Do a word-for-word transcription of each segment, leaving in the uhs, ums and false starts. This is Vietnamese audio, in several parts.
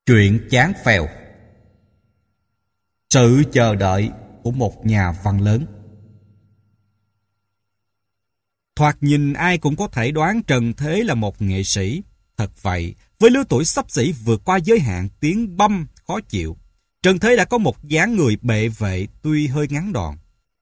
Chuyện chán phèo. Sự chờ đợi của một nhà văn lớn. Thoạt nhìn ai cũng có thể đoán Trần Thế là một nghệ sĩ. Thật vậy, với lứa tuổi xấp xỉ vượt qua giới hạn tiếng băm khó chịu, Trần Thế đã có một dáng người bệ vệ tuy hơi ngắn đòn.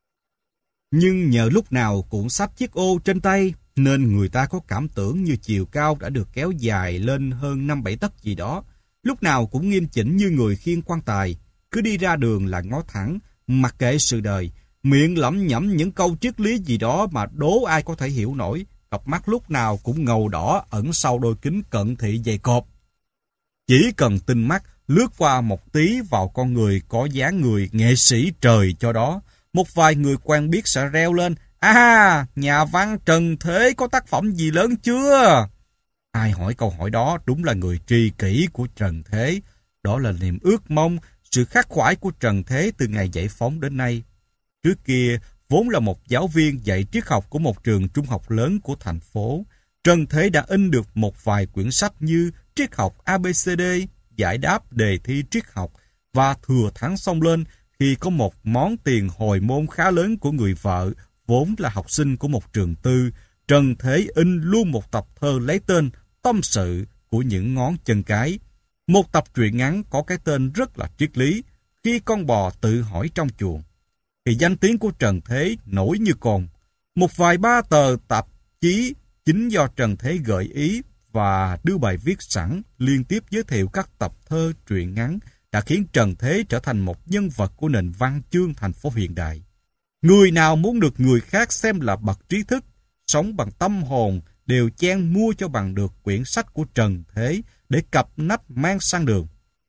Nhưng nhờ lúc nào cũng xách chiếc ô trên tay, nên người ta có cảm tưởng như chiều cao đã được kéo dài lên hơn năm bảy tấc gì đó. Lúc nào cũng nghiêm chỉnh như người khiêng quan tài, cứ đi ra đường là ngó thẳng, mặc kệ sự đời, miệng lẩm nhẩm những câu triết lý gì đó mà đố ai có thể hiểu nổi. Cặp mắt lúc nào cũng ngầu đỏ ẩn sau đôi kính cận thị dày cộp. Chỉ cần tinh mắt lướt qua một tí vào con người có dáng người nghệ sĩ trời cho đó, một vài người quen biết sẽ reo lên: "À, nhà văn Trần Thế có tác phẩm gì lớn chưa?" Ai hỏi câu hỏi đó đúng là người tri kỷ của Trần Thế. Đó là niềm ước mong, sự khắc khoải của Trần Thế từ ngày giải phóng đến nay. Trước kia, vốn là một giáo viên dạy triết học của một trường trung học lớn của thành phố, Trần Thế đã in được một vài quyển sách như Triết học a bê xê đê, Giải đáp đề thi triết học, và thừa thắng xông lên khi có một món tiền hồi môn khá lớn của người vợ, vốn là học sinh của một trường tư. Trần Thế in luôn một tập thơ lấy tên Tâm sự của những ngón chân cái. Một tập truyện ngắn có cái tên rất là triết lý, Khi con bò tự hỏi trong chuồng. Thì danh tiếng của Trần Thế nổi như cồn. Một vài ba tờ tạp chí chính do Trần Thế gợi ý và đưa bài viết sẵn liên tiếp giới thiệu các tập thơ truyện ngắn đã khiến Trần Thế trở thành một nhân vật của nền văn chương thành phố hiện đại. Người nào muốn được người khác xem là bậc trí thức, sống bằng tâm hồn, đều chen mua cho bằng được quyển sách của Trần Thế để cặp nách mang sang đường.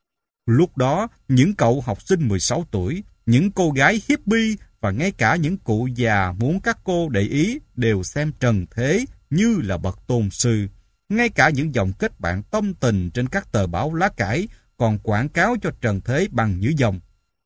Lúc đó, những cậu học sinh mười sáu tuổi, những cô gái hippie và ngay cả những cụ già muốn các cô để ý đều xem Trần Thế như là bậc tôn sư. Ngay cả những dòng kết bạn tâm tình trên các tờ báo lá cải còn quảng cáo cho Trần Thế bằng những dòng: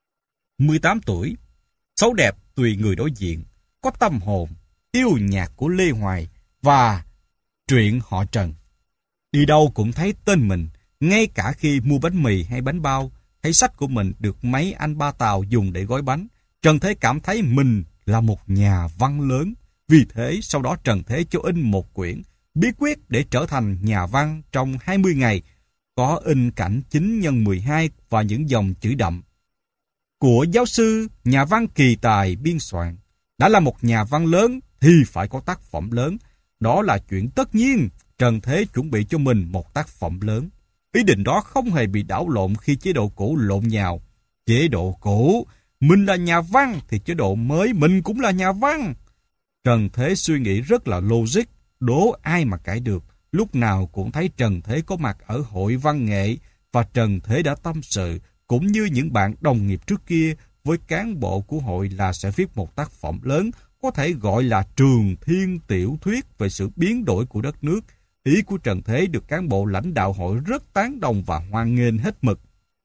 mười tám tuổi, xấu đẹp tùy người đối diện, có tâm hồn, yêu nhạc của Lê Hoài và truyện họ Trần. Đi đâu cũng thấy tên mình, ngay cả khi mua bánh mì hay bánh bao, thấy sách của mình được mấy anh ba Tàu dùng để gói bánh, Trần Thế cảm thấy mình là một nhà văn lớn. Vì thế, sau đó Trần Thế cho in một quyển Bí quyết để trở thành nhà văn trong hai mươi ngày, có in cảnh chín nhân mười hai và những dòng chữ đậm. Của giáo sư, nhà văn kỳ tài biên soạn. Đã là một nhà văn lớn thì phải có tác phẩm lớn. Đó là chuyện tất nhiên. Trần Thế chuẩn bị cho mình một tác phẩm lớn. Ý định đó không hề bị đảo lộn khi chế độ cũ lộn nhào. Chế độ cũ, mình là nhà văn thì chế độ mới mình cũng là nhà văn. Trần Thế suy nghĩ rất là logic, đố ai mà cãi được. Lúc nào cũng thấy Trần Thế có mặt ở hội văn nghệ, và Trần Thế đã tâm sự, cũng như những bạn đồng nghiệp trước kia, với cán bộ của hội là sẽ viết một tác phẩm lớn, có thể gọi là trường thiên tiểu thuyết về sự biến đổi của đất nước. Ý của Trần Thế được cán bộ lãnh đạo hội rất tán đồng và hoan nghênh hết mực.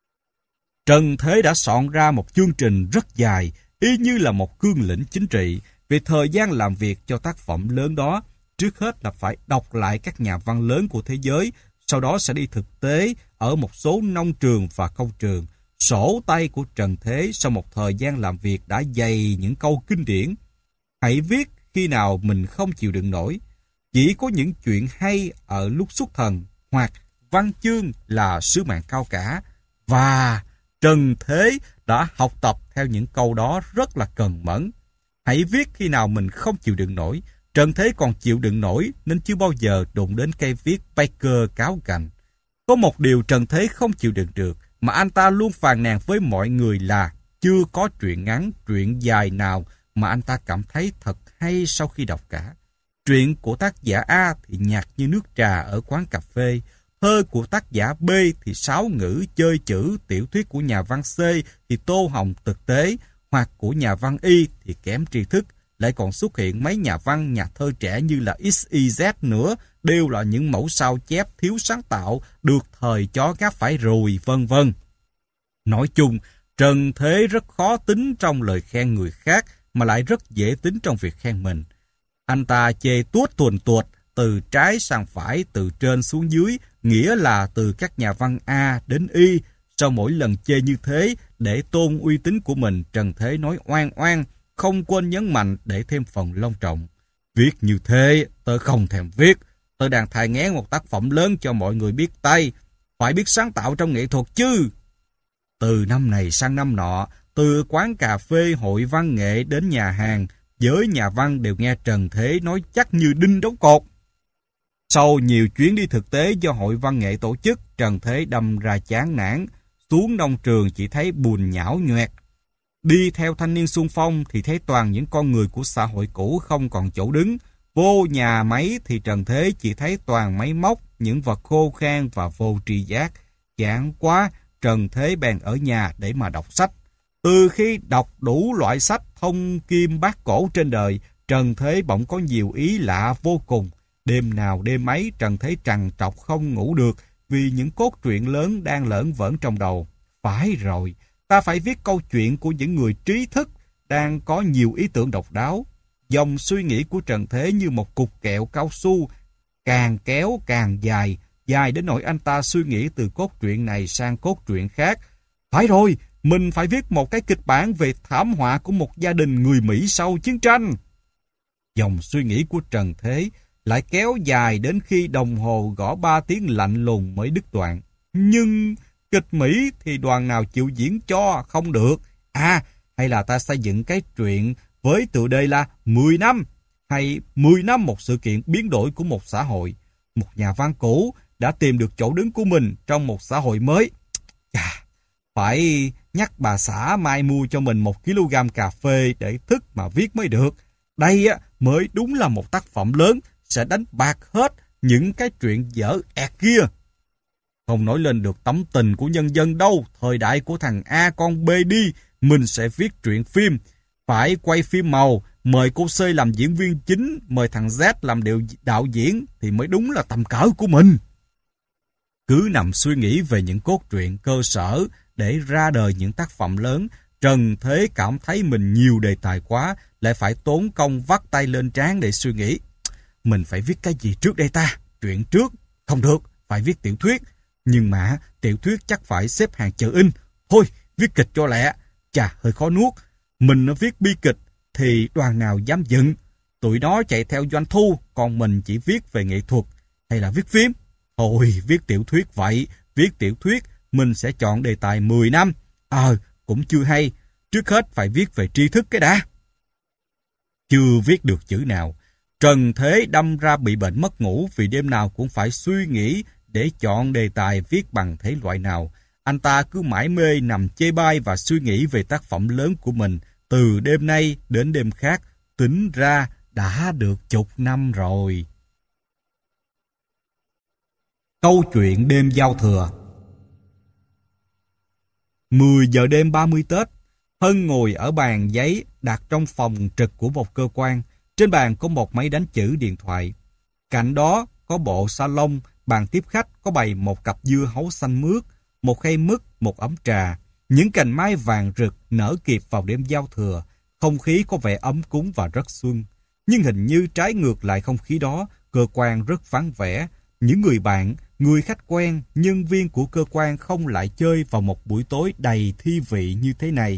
Trần Thế đã soạn ra một chương trình rất dài, y như là một cương lĩnh chính trị về thời gian làm việc cho tác phẩm lớn đó. Trước hết là phải đọc lại các nhà văn lớn của thế giới, sau đó sẽ đi thực tế ở một số nông trường và công trường. Sổ tay của Trần Thế sau một thời gian làm việc đã dày những câu kinh điển. Hãy viết khi nào mình không chịu đựng nổi. Chỉ có những chuyện hay ở lúc xuất thần, hoặc văn chương là sứ mạng cao cả. Và Trần Thế đã học tập theo những câu đó rất là cần mẫn. Hãy viết khi nào mình không chịu đựng nổi. Trần Thế còn chịu đựng nổi nên chưa bao giờ đụng đến cây viết Baker cáo cành. Có một điều Trần Thế không chịu đựng được mà anh ta luôn phàn nàn với mọi người là chưa có truyện ngắn, truyện dài nào mà anh ta cảm thấy thật hay sau khi đọc cả. Truyện của tác giả A thì nhạt như nước trà ở quán cà phê, thơ của tác giả B thì sáo ngữ chơi chữ, tiểu thuyết của nhà văn C thì tô hồng thực tế, hoặc của nhà văn Y thì kém tri thức. Lại còn xuất hiện mấy nhà văn, nhà thơ trẻ như là ích i dét nữa, đều là những mẫu sao chép thiếu sáng tạo, được thời chó gáp phải rồi, vân vân. Nói chung, Trần Thế rất khó tính trong lời khen người khác, mà lại rất dễ tính trong việc khen mình. Anh ta chê tuốt tuồn tuột, từ trái sang phải, từ trên xuống dưới, nghĩa là từ các nhà văn A đến Y. Sau mỗi lần chê như thế, để tôn uy tín của mình, Trần Thế nói oan oan, không quên nhấn mạnh để thêm phần long trọng. Viết như thế, tớ không thèm viết. Tớ đang thai nghén một tác phẩm lớn cho mọi người biết tay. Phải biết sáng tạo trong nghệ thuật chứ. Từ năm này sang năm nọ, từ quán cà phê, hội văn nghệ đến nhà hàng, giới nhà văn đều nghe Trần Thế nói chắc như đinh đóng cột. Sau nhiều chuyến đi thực tế do hội văn nghệ tổ chức, Trần Thế đâm ra chán nản, xuống nông trường chỉ thấy bùn nhão nhoẹt. Đi theo thanh niên xung phong thì thấy toàn những con người của xã hội cũ không còn chỗ đứng. Vô nhà máy thì Trần Thế chỉ thấy toàn máy móc, những vật khô khan và vô tri giác. Chán quá, Trần Thế bèn ở nhà để mà đọc sách. Từ khi đọc đủ loại sách thông kim bát cổ trên đời, Trần Thế bỗng có nhiều ý lạ vô cùng. Đêm nào đêm ấy Trần Thế trằn trọc không ngủ được vì những cốt truyện lớn đang lởn vởn trong đầu. Phải rồi, ta phải viết câu chuyện của những người trí thức đang có nhiều ý tưởng độc đáo. Dòng suy nghĩ của Trần Thế như một cục kẹo cao su, càng kéo càng dài, dài đến nỗi anh ta suy nghĩ từ cốt truyện này sang cốt truyện khác. Phải rồi, mình phải viết một cái kịch bản về thảm họa của một gia đình người Mỹ sau chiến tranh. Dòng suy nghĩ của Trần Thế lại kéo dài đến khi đồng hồ gõ ba tiếng lạnh lùng mới đứt đoạn. Nhưng kịch Mỹ thì đoàn nào chịu diễn cho không được. À, hay là ta xây dựng cái truyện với tựa đề là mười năm, hay mười năm một sự kiện biến đổi của một xã hội. Một nhà văn cũ đã tìm được chỗ đứng của mình trong một xã hội mới. Chà, phải nhắc bà xã mai mua cho mình một ki lô gam cà phê để thức mà viết mới được. Đây á mới đúng là một tác phẩm lớn, sẽ đánh bạc hết những cái chuyện dở ẹt kia. Không nói lên được tấm tình của nhân dân đâu, thời đại của thằng A con B đi, mình sẽ viết truyện phim. Phải quay phim màu, mời cô C làm diễn viên chính, mời thằng Z làm điều đạo diễn thì mới đúng là tầm cỡ của mình. Cứ nằm suy nghĩ về những cốt truyện cơ sở để ra đời những tác phẩm lớn, Trần Thế cảm thấy mình nhiều đề tài quá, lại phải tốn công vắt tay lên trán để suy nghĩ. Mình phải viết cái gì trước đây ta? Truyện trước? Không được, phải viết tiểu thuyết. Nhưng mà tiểu thuyết chắc phải xếp hàng chờ in. Thôi, viết kịch cho lẹ. Chà, hơi khó nuốt. Mình nó viết bi kịch thì đoàn nào dám dựng. Tụi nó chạy theo doanh thu, còn mình chỉ viết về nghệ thuật. Hay là viết phim? Thôi, viết tiểu thuyết vậy. Viết tiểu thuyết, mình sẽ chọn đề tài mười năm. Ờ, cũng chưa hay. Trước hết phải viết về tri thức cái đã. Chưa viết được chữ nào, Trần Thế đâm ra bị bệnh mất ngủ vì đêm nào cũng phải suy nghĩ để chọn đề tài viết bằng thể loại nào. Anh ta cứ mải mê nằm chê bai và suy nghĩ về tác phẩm lớn của mình từ đêm nay đến đêm khác, tính ra đã được chục năm rồi. Câu chuyện đêm giao thừa. mười giờ đêm ba mươi Tết, Hân ngồi ở bàn giấy đặt trong phòng trực của một cơ quan. Trên bàn có một máy đánh chữ điện thoại. Cạnh đó có bộ salon, bàn tiếp khách có bày một cặp dưa hấu xanh mướt, một khay mứt, một ấm trà. Những cành mai vàng rực nở kịp vào đêm giao thừa. Không khí có vẻ ấm cúng và rất xuân. Nhưng hình như trái ngược lại không khí đó, cơ quan rất vắng vẻ. Những người bạn, người khách quen, nhân viên của cơ quan không lại chơi vào một buổi tối đầy thi vị như thế này.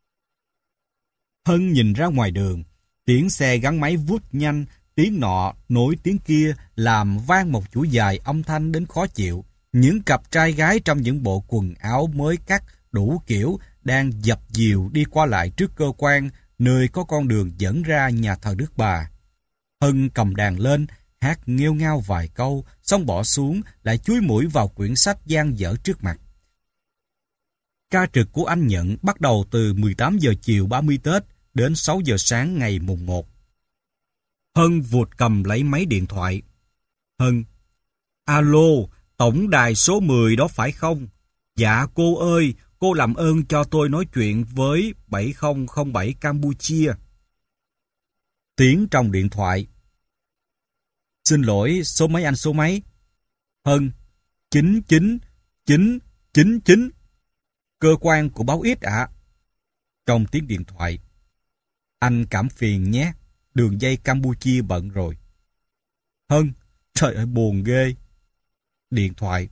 Hân nhìn ra ngoài đường. Tiếng xe gắn máy vút nhanh, tiếng nọ nối tiếng kia làm vang một chuỗi dài âm thanh đến khó chịu. Những cặp trai gái trong những bộ quần áo mới cắt đủ kiểu đang dập dìu đi qua lại trước cơ quan, nơi có con đường dẫn ra nhà thờ Đức Bà. Hân cầm đàn lên, hát nghêu ngao vài câu, xong bỏ xuống, lại chúi mũi vào quyển sách dang dở trước mặt. Ca trực của anh Nhận bắt đầu từ mười tám giờ chiều ba mươi Tết đến sáu giờ sáng ngày mùng một. Hân vụt cầm lấy máy điện thoại. Hân: Alo, tổng đài số mười đó phải không? Dạ cô ơi, cô làm ơn cho tôi nói chuyện với bảy không không bảy Campuchia. Tiếng trong điện thoại: Xin lỗi, số mấy anh số mấy? Hân: chín chín chín chín chín. Cơ quan của báo Ít ạ. À? Trong tiếng điện thoại: Anh cảm phiền nhé, đường dây Campuchia bận rồi. Hân: Trời ơi buồn ghê. Điện thoại.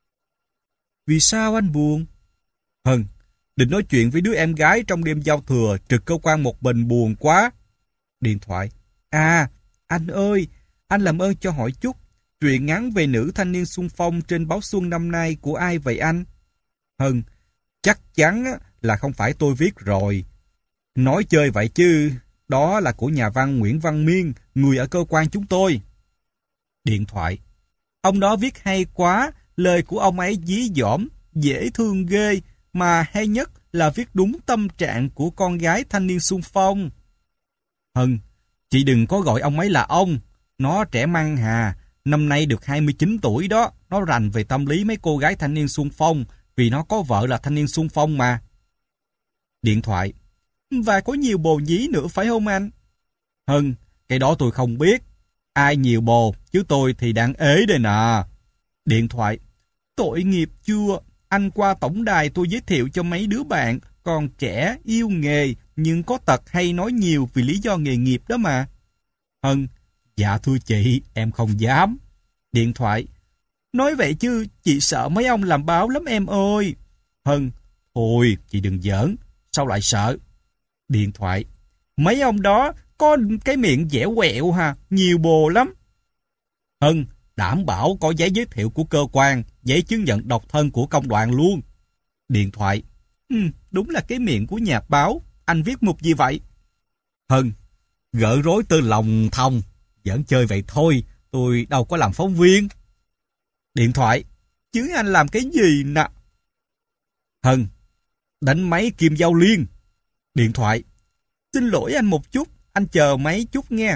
Vì sao anh buồn? Hân. Định nói chuyện với đứa em gái trong đêm giao thừa trực cơ quan một mình buồn quá. Điện thoại. À, anh ơi, anh làm ơn cho hỏi chút. Truyện ngắn về nữ thanh niên xung phong trên báo Xuân năm nay của ai vậy anh? Hân. Chắc chắn là không phải tôi viết rồi. Nói chơi vậy chứ, đó là của nhà văn Nguyễn Văn Miên, người ở cơ quan chúng tôi. Điện thoại. Ông đó viết hay quá, lời của ông ấy dí dỏm, dễ thương ghê, mà hay nhất là viết đúng tâm trạng của con gái thanh niên xung phong. Hân. Chị đừng có gọi ông ấy là ông, nó trẻ măng hà, năm nay được hai mươi chín tuổi đó, nó rành về tâm lý mấy cô gái thanh niên xung phong, vì nó có vợ là thanh niên xung phong mà. Điện thoại. Và có nhiều bồ nhí nữa phải không anh? Hân. Cái đó tôi không biết. Ai nhiều bồ, chứ tôi thì đang ế đây nè. Điện thoại. Tội nghiệp chưa? Anh qua tổng đài tôi giới thiệu cho mấy đứa bạn, còn trẻ, yêu nghề, nhưng có tật hay nói nhiều vì lý do nghề nghiệp đó mà. Hân. Dạ thưa chị, em không dám. Điện thoại. Nói vậy chứ, chị sợ mấy ông làm báo lắm em ơi. Hân. Thôi, chị đừng giỡn, sao lại sợ? Điện thoại. Mấy ông đó có cái miệng dẻo quẹo ha, nhiều bồ lắm. Hân. Đảm bảo có giấy giới thiệu của cơ quan, giấy chứng nhận độc thân của công đoàn luôn. Điện thoại. Ừ, đúng là cái miệng của nhà báo, anh viết mục gì vậy? Hân. Gỡ rối từ lòng thông, giỡn chơi vậy thôi, tôi đâu có làm phóng viên. Điện thoại. Chứ anh làm cái gì nè? Hân. Đánh máy kim giao liên. Điện thoại. Xin lỗi anh một chút, anh chờ mấy chút nghe.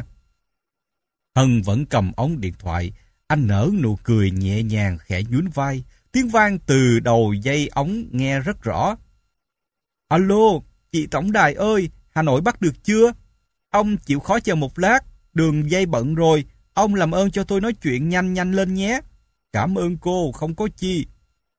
Hân vẫn cầm ống điện thoại. Anh nở nụ cười nhẹ nhàng khẽ nhún vai. Tiếng vang từ đầu dây ống nghe rất rõ. Alo, chị tổng đài ơi, Hà Nội bắt được chưa? Ông chịu khó chờ một lát, đường dây bận rồi. Ông làm ơn cho tôi nói chuyện nhanh nhanh lên nhé. Cảm ơn cô, không có chi.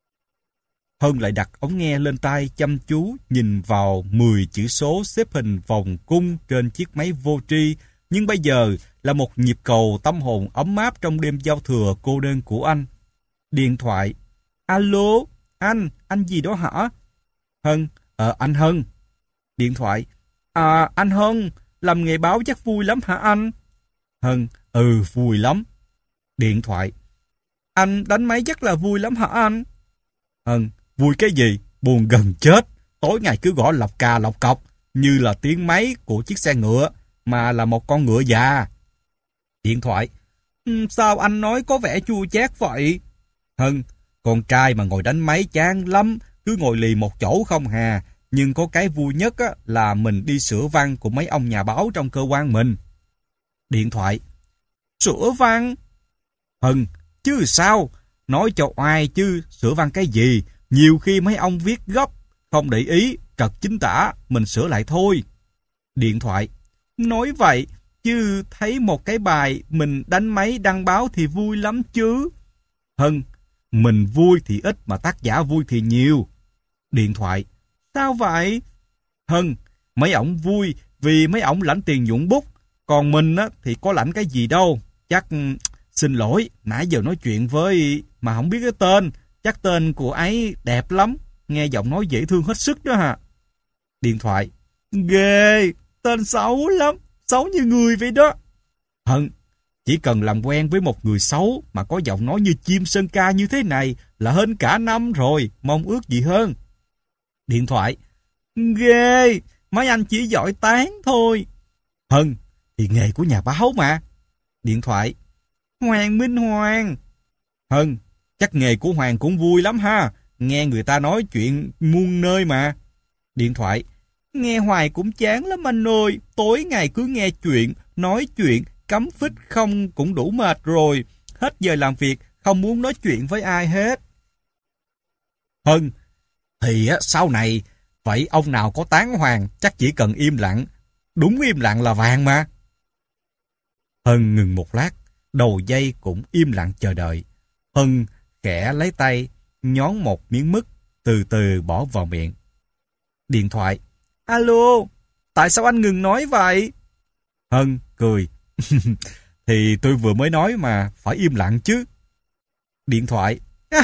Hân lại đặt ống nghe lên tai chăm chú nhìn vào mười chữ số xếp hình vòng cung trên chiếc máy vô tri, nhưng bây giờ là một nhịp cầu tâm hồn ấm áp trong đêm giao thừa cô đơn của anh. Điện thoại. Alo, anh, anh gì đó hả? Hân. Ờ, anh Hân. Điện thoại. À, anh Hân, làm nghề báo chắc vui lắm hả anh? Hân. Ừ, vui lắm. Điện thoại. Anh đánh máy chắc là vui lắm hả anh? Hân. Vui cái gì? Buồn gần chết. Tối ngày cứ gõ lọc cà lọc cọc, như là tiếng máy của chiếc xe ngựa, mà là một con ngựa già. Điện thoại. Sao anh nói có vẻ chua chát vậy? Hân. Con trai mà ngồi đánh máy chán lắm, cứ ngồi lì một chỗ không hà. Nhưng có cái vui nhất á, là mình đi sửa văn của mấy ông nhà báo trong cơ quan mình. Điện thoại. Sửa văn? Hân. Chứ sao? Nói cho oai chứ, sửa văn cái gì? Nhiều khi mấy ông viết gấp, không để ý, trật chính tả, mình sửa lại thôi. Điện thoại. Nói vậy, chứ thấy một cái bài mình đánh máy đăng báo thì vui lắm chứ. Hân. Mình vui thì ít mà tác giả vui thì nhiều. Điện thoại. Sao vậy? Hân. Mấy ổng vui vì mấy ổng lãnh tiền nhuận bút, còn mình á, thì có lãnh cái gì đâu. Chắc... Xin lỗi, nãy giờ nói chuyện với... mà không biết cái tên. Chắc tên của ấy đẹp lắm, nghe giọng nói dễ thương hết sức đó hả? Điện thoại. Ghê, tên xấu lắm, xấu như người vậy đó. Hân. Chỉ cần làm quen với một người xấu mà có giọng nói như chim sơn ca như thế này là hên cả năm rồi, mong ước gì hơn. Điện thoại. Ghê, mấy anh chỉ giỏi tán thôi. Hân. Thì nghề của nhà báo mà. Điện thoại. Hoàng Minh Hoàng. Hân. Chắc nghề của Hoàng cũng vui lắm ha, nghe người ta nói chuyện muôn nơi mà. Điện thoại. Nghe hoài cũng chán lắm anh ơi, tối ngày cứ nghe chuyện, nói chuyện, cắm phích không cũng đủ mệt rồi. Hết giờ làm việc, không muốn nói chuyện với ai hết. Hân. Thì á, sau này, vậy ông nào có tán Hoàng, chắc chỉ cần im lặng. Đúng im lặng là vàng mà. Hân ngừng một lát, đầu dây cũng im lặng chờ đợi. Hân khẽ lấy tay, nhón một miếng mứt, từ từ bỏ vào miệng. Điện thoại. Alo, tại sao anh ngừng nói vậy? Hân cười. Thì tôi vừa mới nói mà, phải im lặng chứ. Điện thoại.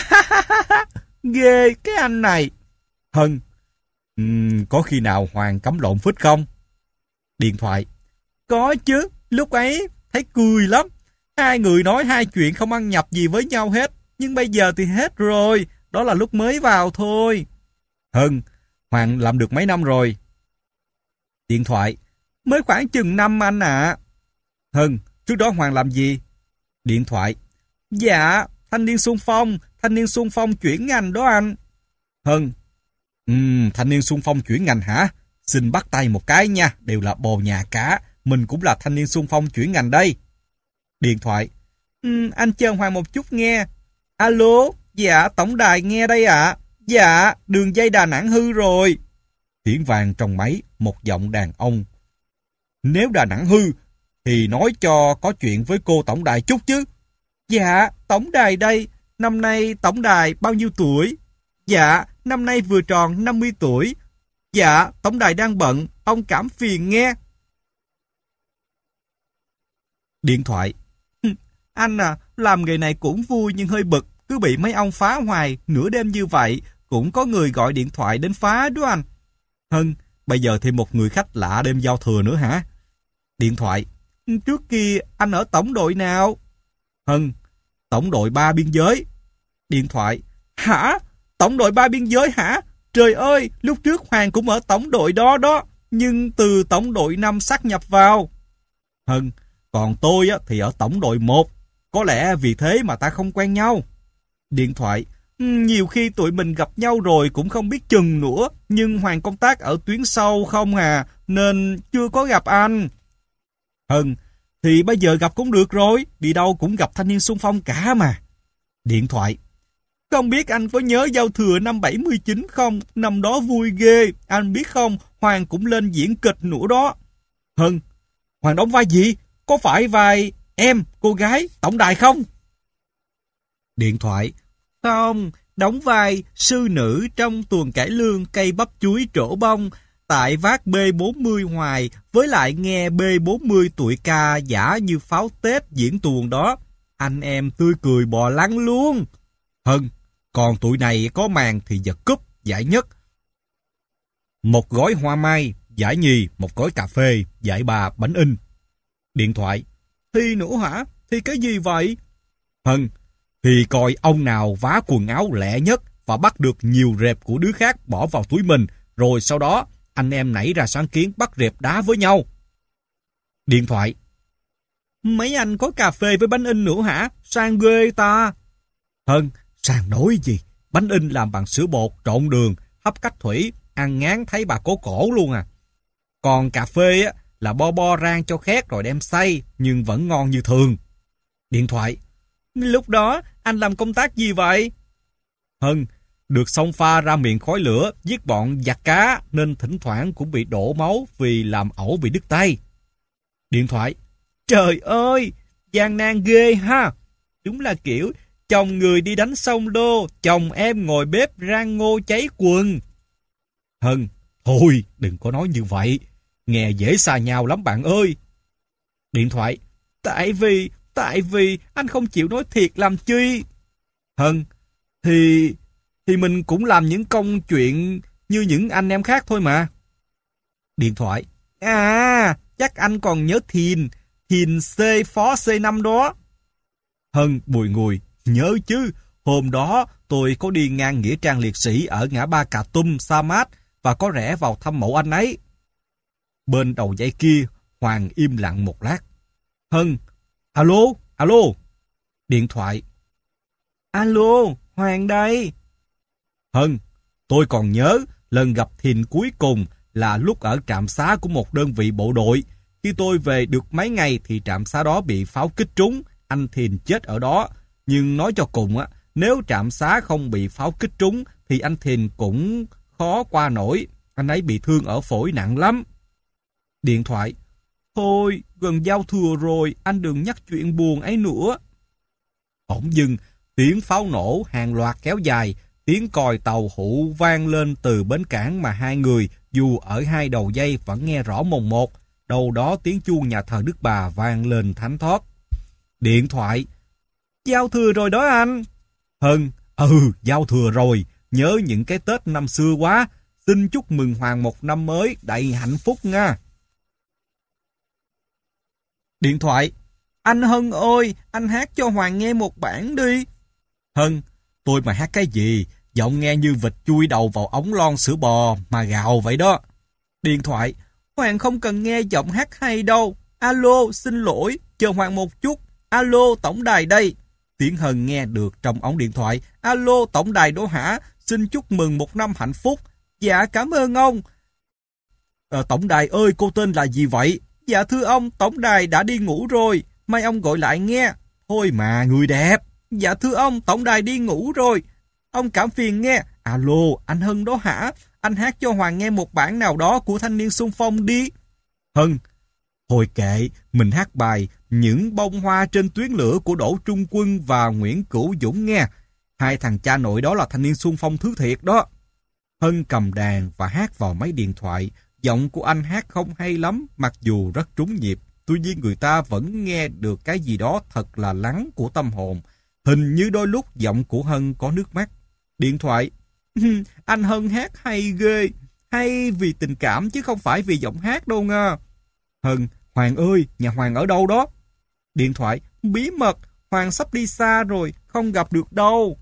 Ghê cái anh này. Hân. Uhm, có khi nào Hoàng cắm lộn phích không? Điện thoại. Có chứ, lúc ấy thấy cười lắm. Hai người nói hai chuyện không ăn nhập gì với nhau hết. Nhưng bây giờ thì hết rồi. Đó là lúc mới vào thôi. Hân. Hoàng làm được mấy năm rồi? Điện thoại. Mới khoảng chừng năm anh ạ. À. Hân. Trước đó Hoàng làm gì? Điện thoại. Dạ, thanh niên xung phong. Thanh niên xung phong chuyển ngành đó anh. Hân. Ừm, thanh niên xung phong chuyển ngành hả? Xin bắt tay một cái nha, đều là bồ nhà cả. Mình cũng là thanh niên xung phong chuyển ngành đây. Điện thoại. Ừm, anh chờ Hoàng một chút nghe. Alo, dạ, tổng đài nghe đây ạ. À. Dạ, đường dây Đà Nẵng hư rồi. Tiếng vàng trong máy, một giọng đàn ông. Nếu Đà Nẵng hư, thì nói cho có chuyện với cô tổng đài chút chứ. Dạ, tổng đài đây. Năm nay tổng đài bao nhiêu tuổi? Dạ, năm nay vừa tròn năm mươi tuổi. Dạ, tổng đài đang bận, ông cảm phiền nghe. Điện thoại. Anh à, làm nghề này cũng vui nhưng hơi bực, cứ bị mấy ông phá hoài, nửa đêm như vậy, cũng có người gọi điện thoại đến phá đó anh. Hân, bây giờ thêm một người khách lạ đêm giao thừa nữa hả? Điện thoại. Trước kia anh ở tổng đội nào? Hân, tổng đội ba biên giới. Điện thoại. Hả? Tổng đội ba biên giới hả? Trời ơi, lúc trước Hoàng cũng ở tổng đội đó đó, nhưng từ tổng đội năm sát nhập vào. Hân, còn tôi á, thì ở tổng đội một, có lẽ vì thế mà ta không quen nhau. Điện thoại. Nhiều khi tụi mình gặp nhau rồi cũng không biết chừng nữa, nhưng Hoàng công tác ở tuyến sau không à, nên chưa có gặp anh. Hân, thì bây giờ gặp cũng được rồi, đi đâu cũng gặp thanh niên xung phong cả mà. Điện thoại. Không biết anh có nhớ giao thừa năm bảy mươi chín không? Năm đó vui ghê, anh biết không, Hoàng cũng lên diễn kịch nữa đó. Hân, Hoàng đóng vai gì? Có phải vai em, cô gái, tổng đài không? Điện thoại. Không, đóng vai sư nữ trong tuồng cải lương cây bắp chuối trổ bông, tại vác B bốn mươi hoài, với lại nghe B bốn mươi tuổi ca giả như pháo Tết diễn tuồng đó. Anh em tươi cười bò lăn luôn. Hân, còn tụi này có màn thì giật cúp, giải nhất. Một gói hoa mai, giải nhì, một gói cà phê, giải ba bánh in. Điện thoại. Thi nữa hả? Thi cái gì vậy? Hân, thì coi ông nào vá quần áo lẹ nhất và bắt được nhiều rệp của đứa khác bỏ vào túi mình, rồi sau đó anh em nảy ra sáng kiến bắt rệp đá với nhau. Điện thoại. Mấy anh có cà phê với bánh in nữa hả? Sang ghê ta. Hân, sang nói gì? Bánh in làm bằng sữa bột, trộn đường, hấp cách thủy, ăn ngán thấy bà cố cổ luôn à. Còn cà phê á, là bo bo rang cho khét rồi đem xay, nhưng vẫn ngon như thường. Điện thoại. Lúc đó, anh làm công tác gì vậy? Hân, được xông pha ra miệng khói lửa, giết bọn giặc cá, nên thỉnh thoảng cũng bị đổ máu vì làm ẩu bị đứt tay. Điện thoại. Trời ơi, gian nan ghê ha. Đúng là kiểu, chồng người đi đánh sông Lô, chồng em ngồi bếp rang ngô cháy quần. Hân, thôi, đừng có nói như vậy. Nghe dễ xa nhau lắm bạn ơi. Điện thoại. Tại vì, tại vì anh không chịu nói thiệt làm chi. Hân, thì, thì mình cũng làm những công chuyện như những anh em khác thôi mà. Điện thoại. À, chắc anh còn nhớ Thìn, Thìn C phó C năm đó. Hân bùi ngùi. Nhớ chứ, hôm đó tôi có đi ngang nghĩa trang liệt sĩ ở ngã ba Cà Tum, Sa Mát và có rẽ vào thăm mộ anh ấy. Bên đầu dây kia, Hoàng im lặng một lát. Hân, alo, alo. Điện thoại. Alo, Hoàng đây. Hân, tôi còn nhớ lần gặp Thìn cuối cùng là lúc ở trạm xá của một đơn vị bộ đội. Khi tôi về được mấy ngày thì trạm xá đó bị pháo kích trúng, anh Thìn chết ở đó. Nhưng nói cho cùng á, nếu trạm xá không bị pháo kích trúng thì anh Thìn cũng khó qua nổi. Anh ấy bị thương ở phổi nặng lắm. Điện thoại. Thôi, gần giao thừa rồi, anh đừng nhắc chuyện buồn ấy nữa. Bỗng dưng, tiếng pháo nổ hàng loạt kéo dài, tiếng còi tàu hụ vang lên từ bến cảng mà hai người dù ở hai đầu dây vẫn nghe rõ mồn một. Đâu đó tiếng chuông nhà thờ Đức Bà vang lên thánh thót. Điện thoại. Giao thừa rồi đó anh. Hân, ừ, giao thừa rồi, nhớ những cái Tết năm xưa quá. Xin chúc mừng Hoàng một năm mới đầy hạnh phúc nha. Điện thoại. Anh Hân ơi, anh hát cho Hoàng nghe một bản đi. Hân, tôi mà hát cái gì? Giọng nghe như vịt chui đầu vào ống lon sữa bò mà gào vậy đó. Điện thoại. Hoàng không cần nghe giọng hát hay đâu. Alo, xin lỗi, chờ Hoàng một chút. Alo, tổng đài đây. Tiếng Hân nghe được trong ống điện thoại. Alo, tổng đài đó hả? Xin chúc mừng một năm hạnh phúc. Dạ, cảm ơn ông. À, tổng đài ơi, cô tên là gì vậy? Dạ thưa ông, tổng đài đã đi ngủ rồi. Mai ông gọi lại nghe. Thôi mà, người đẹp. Dạ thưa ông, tổng đài đi ngủ rồi. Ông cảm phiền nghe. Alo, anh Hân đó hả? Anh hát cho Hoàng nghe một bản nào đó của Thanh niên xung phong đi. Hân. Thôi kệ, mình hát bài Những bông hoa trên tuyến lửa của Đỗ Trung Quân và Nguyễn Cửu Dũng nghe. Hai thằng cha nội đó là thanh niên xung phong thứ thiệt đó. Hân cầm đàn và hát vào máy điện thoại. Giọng của anh hát không hay lắm, mặc dù rất trúng nhịp. Tuy nhiên người ta vẫn nghe được cái gì đó thật là lắng của tâm hồn. Hình như đôi lúc giọng của Hân có nước mắt. Điện thoại. Anh Hân hát hay ghê. Hay vì tình cảm chứ không phải vì giọng hát đâu nha. Hân. Hoàng ơi, nhà Hoàng ở đâu đó? Điện thoại. Bí mật, Hoàng sắp đi xa rồi, không gặp được đâu.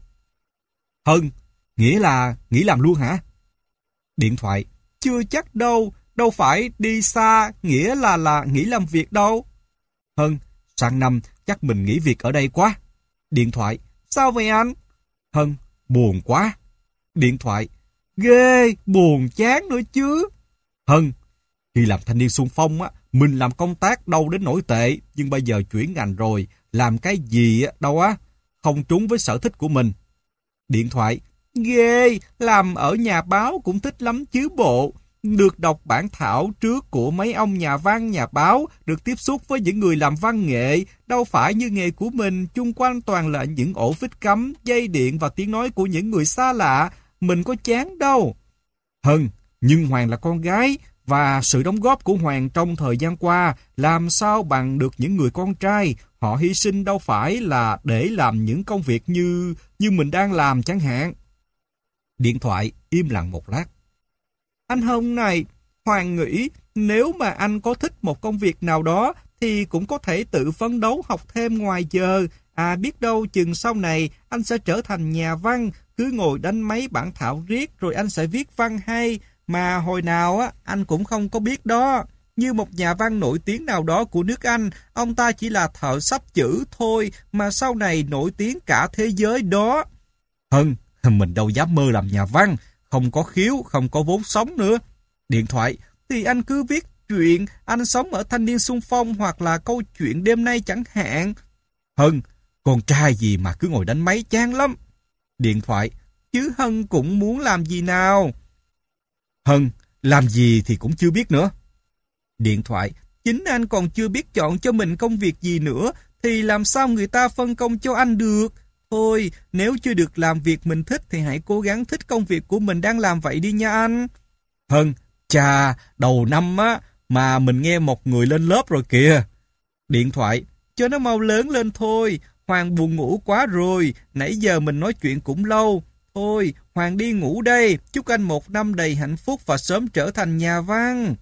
Hân. Nghĩa là nghỉ làm luôn hả? Điện thoại. Chưa chắc đâu, đâu phải đi xa, nghĩa là là nghỉ làm việc đâu. Hân. Sang năm chắc mình nghỉ việc ở đây quá. Điện thoại. Sao vậy anh? Hân. Buồn quá. Điện thoại. Ghê, buồn chán nữa chứ. Hân. Khi làm thanh niên xung phong á, mình làm công tác đâu đến nổi tệ, nhưng bây giờ chuyển ngành rồi, làm cái gì á, đâu á, không trúng với sở thích của mình. Điện thoại. Ghê, làm ở nhà báo cũng thích lắm chứ bộ. Được đọc bản thảo trước của mấy ông nhà văn, nhà báo, được tiếp xúc với những người làm văn nghệ, đâu phải như nghề của mình, chung quanh toàn là những ổ vít cắm, dây điện và tiếng nói của những người xa lạ, mình có chán đâu. Hân, nhưng Hoàng là con gái, và sự đóng góp của Hoàng trong thời gian qua làm sao bằng được những người con trai, họ hy sinh đâu phải là để làm những công việc như như mình đang làm chẳng hạn. Điện thoại im lặng một lát. Anh Hân này, Hoàng nghĩ nếu mà anh có thích một công việc nào đó thì cũng có thể tự phấn đấu học thêm ngoài giờ. À biết đâu chừng sau này anh sẽ trở thành nhà văn, cứ ngồi đánh máy bản thảo riết rồi anh sẽ viết văn hay. Mà hồi nào á anh cũng không có biết đó. Như một nhà văn nổi tiếng nào đó của nước Anh, ông ta chỉ là thợ xấp chữ thôi mà sau này nổi tiếng cả thế giới đó. Hân, mình đâu dám mơ làm nhà văn, không có khiếu, không có vốn sống nữa. Điện thoại. Thì anh cứ viết chuyện anh sống ở thanh niên xung phong hoặc là câu chuyện đêm nay chẳng hạn. Hân, con trai gì mà cứ ngồi đánh máy chán lắm. Điện thoại. Chứ Hân cũng muốn làm gì nào? Hân, làm gì thì cũng chưa biết nữa. Điện thoại. Chính anh còn chưa biết chọn cho mình công việc gì nữa, thì làm sao người ta phân công cho anh được? Thôi, nếu chưa được làm việc mình thích thì hãy cố gắng thích công việc của mình đang làm vậy đi nha anh. Hân, chà, đầu năm á, mà mình nghe một người lên lớp rồi kìa. Điện thoại. Cho nó mau lớn lên thôi, Hoàng buồn ngủ quá rồi, nãy giờ mình nói chuyện cũng lâu. Thôi, Hoàng đi ngủ đây, chúc anh một năm đầy hạnh phúc và sớm trở thành nhà văn.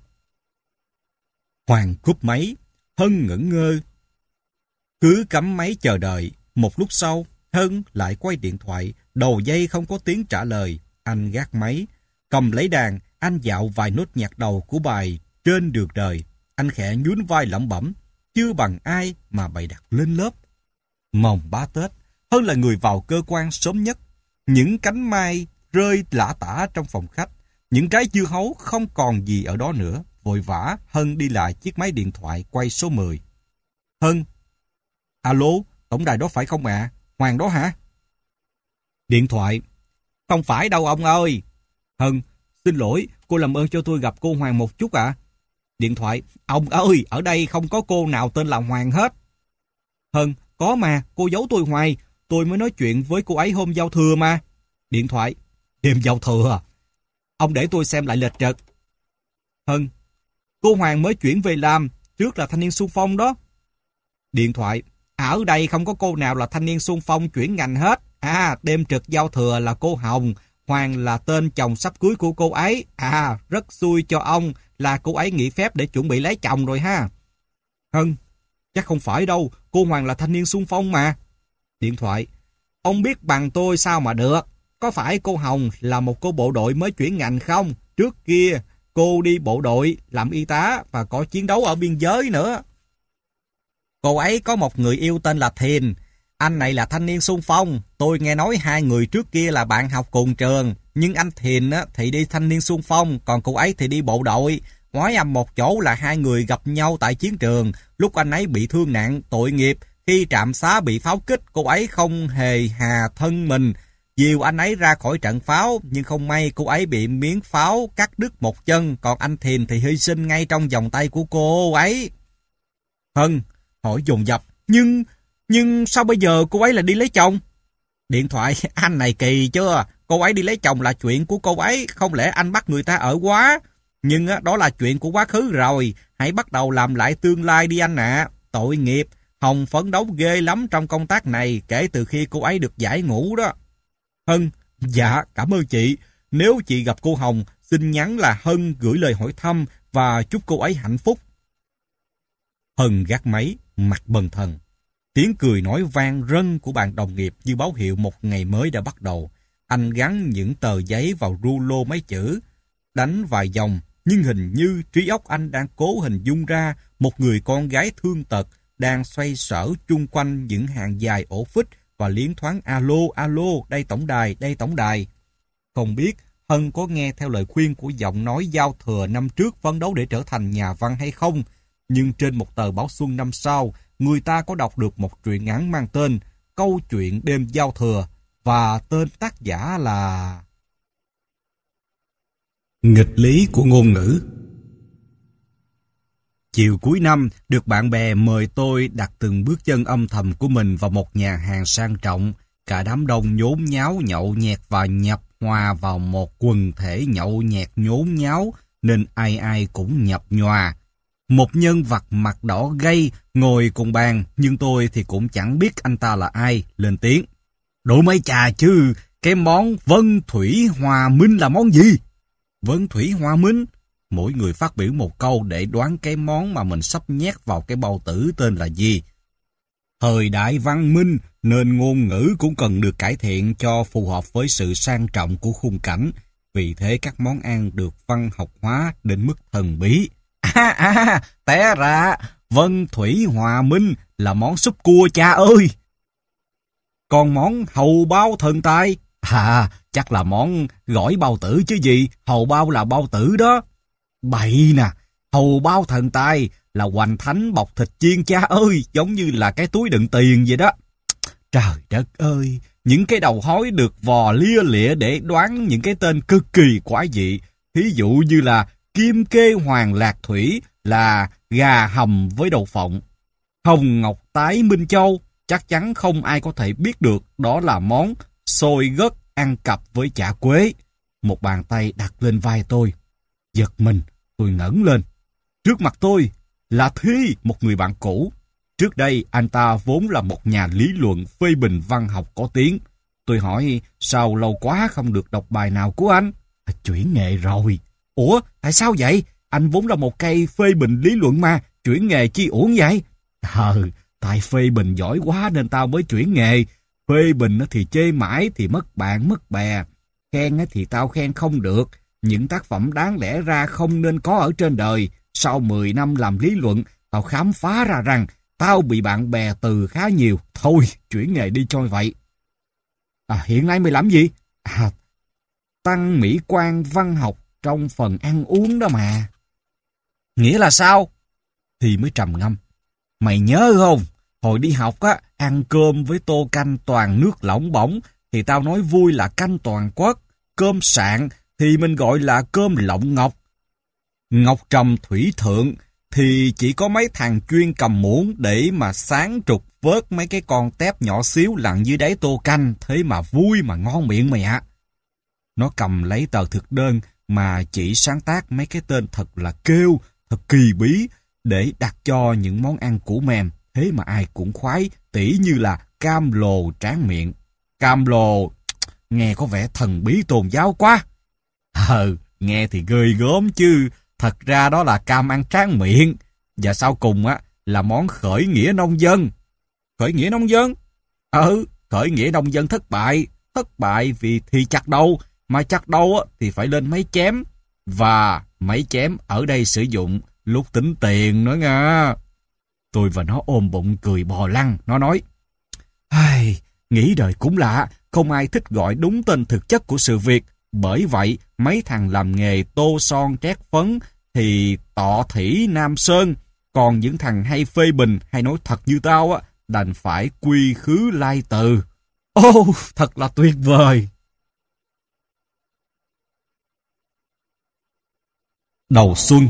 Hoàng cúp máy, Hân ngẩn ngơ. Cứ cắm máy chờ đợi, một lúc sau, Hân lại quay điện thoại, đầu dây không có tiếng trả lời. Anh gác máy, cầm lấy đàn, anh dạo vài nốt nhạc đầu của bài Trên Đường Đời. Anh khẽ nhún vai lẩm bẩm, chưa bằng ai mà bày đặt lên lớp. Mồng ba Tết, Hân là người vào cơ quan sớm nhất. Những cánh mai rơi lả tả trong phòng khách, những trái dưa hấu không còn gì ở đó nữa. Vội vã, Hân đi lại chiếc máy điện thoại quay số mười. Hân. Alo, tổng đài đó phải không ạ? À? Hoàng đó hả? Điện thoại. Không phải đâu ông ơi. Hân. Xin lỗi, cô làm ơn cho tôi gặp cô Hoàng một chút ạ. À? Điện thoại. Ông ơi, ở đây không có cô nào tên là Hoàng hết. Hân. Có mà, cô giấu tôi hoài. Tôi mới nói chuyện với cô ấy hôm giao thừa mà. Điện thoại. Đêm giao thừa. Ông để tôi xem lại lịch trực. Hân. Cô Hoàng mới chuyển về làm, trước là thanh niên xung phong đó. Điện thoại. Ở đây không có cô nào là thanh niên xung phong chuyển ngành hết. À, đêm trực giao thừa là cô Hồng, Hoàng là tên chồng sắp cưới của cô ấy. À, rất xui cho ông là cô ấy nghỉ phép để chuẩn bị lấy chồng rồi ha. Hân, chắc không phải đâu, cô Hoàng là thanh niên xung phong mà. Điện thoại, ông biết bằng tôi sao mà được. Có phải cô Hồng là một cô bộ đội mới chuyển ngành không? Trước kia cô đi bộ đội, làm y tá và có chiến đấu ở biên giới nữa. Cô ấy có một người yêu tên là Thiền. Anh này là thanh niên xung phong. Tôi nghe nói hai người trước kia là bạn học cùng trường. Nhưng anh Thiền á, thì đi thanh niên xung phong, còn cô ấy thì đi bộ đội. Ngoái âm một chỗ là hai người gặp nhau tại chiến trường. Lúc anh ấy bị thương nặng, tội nghiệp. Khi trạm xá bị pháo kích, cô ấy không hề hà thân mình dìu anh ấy ra khỏi trận pháo, nhưng không may cô ấy bị miếng pháo cắt đứt một chân, còn anh Thiền thì hy sinh ngay trong vòng tay của cô ấy. Hân hỏi dồn dập, nhưng, nhưng sao bây giờ cô ấy lại đi lấy chồng? Điện thoại, anh này kỳ chưa? Cô ấy đi lấy chồng là chuyện của cô ấy, không lẽ anh bắt người ta ở quá? Nhưng đó là chuyện của quá khứ rồi, hãy bắt đầu làm lại tương lai đi anh ạ. À. Tội nghiệp, Hồng phấn đấu ghê lắm trong công tác này kể từ khi cô ấy được giải ngũ đó. Hân, dạ cảm ơn chị. Nếu chị gặp cô Hồng, xin nhắn là Hân gửi lời hỏi thăm và chúc cô ấy hạnh phúc. Hân gác máy, mặt bần thần. Tiếng cười nói vang rân của bạn đồng nghiệp như báo hiệu một ngày mới đã bắt đầu. Anh gắn những tờ giấy vào rulo mấy chữ, đánh vài dòng, nhưng hình như trí óc anh đang cố hình dung ra một người con gái thương tật đang xoay sở chung quanh những hàng dài ổ phích và liến thoáng alo, alo, đây tổng đài, đây tổng đài. Không biết Hân có nghe theo lời khuyên của giọng nói giao thừa năm trước phấn đấu để trở thành nhà văn hay không, nhưng trên một tờ báo xuân năm sau, người ta có đọc được một truyện ngắn mang tên Câu chuyện đêm giao thừa, và tên tác giả là... Nghịch lý của ngôn ngữ. Chiều cuối năm, được bạn bè mời tôi đặt từng bước chân âm thầm của mình vào một nhà hàng sang trọng. Cả đám đông nhốn nháo nhậu nhẹt và nhập hòa vào một quần thể nhậu nhẹt nhốn nháo, nên ai ai cũng nhập nhòa. Một nhân vật mặt đỏ gay ngồi cùng bàn, nhưng tôi thì cũng chẳng biết anh ta là ai, lên tiếng. Đổ mấy trà chứ, cái món Vân Thủy Hòa Minh là món gì? Vân Thủy Hòa Minh? Mỗi người phát biểu một câu để đoán cái món mà mình sắp nhét vào cái bao tử tên là gì. Thời đại văn minh nên ngôn ngữ cũng cần được cải thiện cho phù hợp với sự sang trọng của khung cảnh. Vì thế các món ăn được văn học hóa đến mức thần bí. À à, té ra, Vân Thủy Hòa Minh là món súp cua cha ơi. Còn món hầu bao thần tài? À, chắc là món gỏi bao tử chứ gì, hầu bao là bao tử đó. Bậy nè, hầu bao thần tài là hoành thánh bọc thịt chiên cha ơi, giống như là cái túi đựng tiền vậy đó. Trời đất ơi, những cái đầu hói được vò lia lịa để đoán những cái tên cực kỳ quái dị. Thí dụ như là Kim Kê Hoàng Lạc Thủy là gà hầm với đậu phộng. Hồng Ngọc Tái Minh Châu, chắc chắn không ai có thể biết được đó là món xôi gấc ăn cặp với chả quế. Một bàn tay đặt lên vai tôi. Giật mình, tôi ngẩng lên. Trước mặt tôi là Thi, một người bạn cũ. Trước đây anh ta vốn là một nhà lý luận phê bình văn học có tiếng. Tôi hỏi sao lâu quá không được đọc bài nào của anh? À, chuyển nghề rồi. Ủa, tại sao vậy? Anh vốn là một cây phê bình lý luận mà, chuyển nghề chi uổng vậy? Ờ, tại phê bình giỏi quá nên tao mới chuyển nghề. Phê bình thì chê mãi thì mất bạn mất bè. Khen thì tao khen không được. Những tác phẩm đáng lẽ ra không nên có ở trên đời. Sau mười năm làm lý luận, tao khám phá ra rằng tao bị bạn bè từ khá nhiều. Thôi, chuyển nghề đi cho vậy. À, hiện nay mày làm gì? À, tăng mỹ quan văn học trong phần ăn uống đó mà. Nghĩa là sao? Thì mới trầm ngâm. Mày nhớ không? Hồi đi học á, ăn cơm với tô canh toàn nước lỏng bỏng thì tao nói vui là canh toàn quốc. Cơm sạn thì mình gọi là cơm lọng ngọc. Ngọc trầm thủy thượng thì chỉ có mấy thằng chuyên cầm muỗng để mà sáng trục vớt mấy cái con tép nhỏ xíu lặn dưới đáy tô canh, thế mà vui mà ngon miệng mày ạ. Nó cầm lấy tờ thực đơn mà chỉ sáng tác mấy cái tên thật là kêu, thật kỳ bí để đặt cho những món ăn củ mềm, thế mà ai cũng khoái, tỉ như là cam lồ tráng miệng. Cam lồ, nghe có vẻ thần bí tôn giáo quá. Ờ, nghe thì ghê gớm chứ, thật ra đó là cam ăn tráng miệng. Và sau cùng á là món khởi nghĩa nông dân. Khởi nghĩa nông dân? Ừ, khởi nghĩa nông dân thất bại. Thất bại vì thì chặt đầu, mà chặt đầu á thì phải lên máy chém. Và máy chém ở đây sử dụng lúc tính tiền nữa nha. Tôi và nó ôm bụng cười bò lăn. Nó nói, ai, nghĩ đời cũng lạ, không ai thích gọi đúng tên thực chất của sự việc. Bởi vậy, mấy thằng làm nghề tô son trét phấn thì tọ thỉ Nam Sơn. Còn những thằng hay phê bình hay nói thật như tao á, đành phải quy khứ lai từ. Ô, thật là tuyệt vời. Đầu xuân.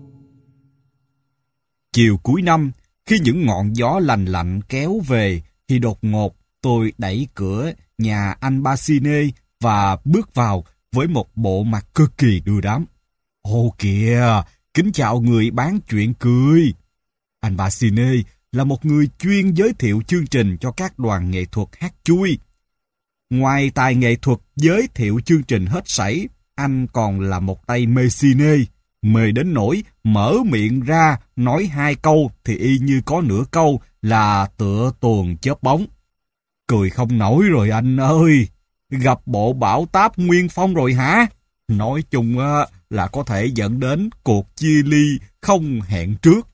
Chiều cuối năm, khi những ngọn gió lành lạnh kéo về, thì đột ngột tôi đẩy cửa nhà anh Basine và bước vào với một bộ mặt cực kỳ đưa đám. Ô kìa, kính chào người bán chuyện cười. Anh Basine là một người chuyên giới thiệu chương trình cho các đoàn nghệ thuật hát chui. Ngoài tài nghệ thuật giới thiệu chương trình hết sảy, anh còn là một tay mê cine, mê đến nỗi mở miệng ra nói hai câu thì y như có nửa câu là tựa tuồng chớp bóng. Cười không nổi rồi anh ơi, gặp bộ bão táp Nguyên Phong rồi hả? Nói chung là có thể dẫn đến cuộc chia ly không hẹn trước.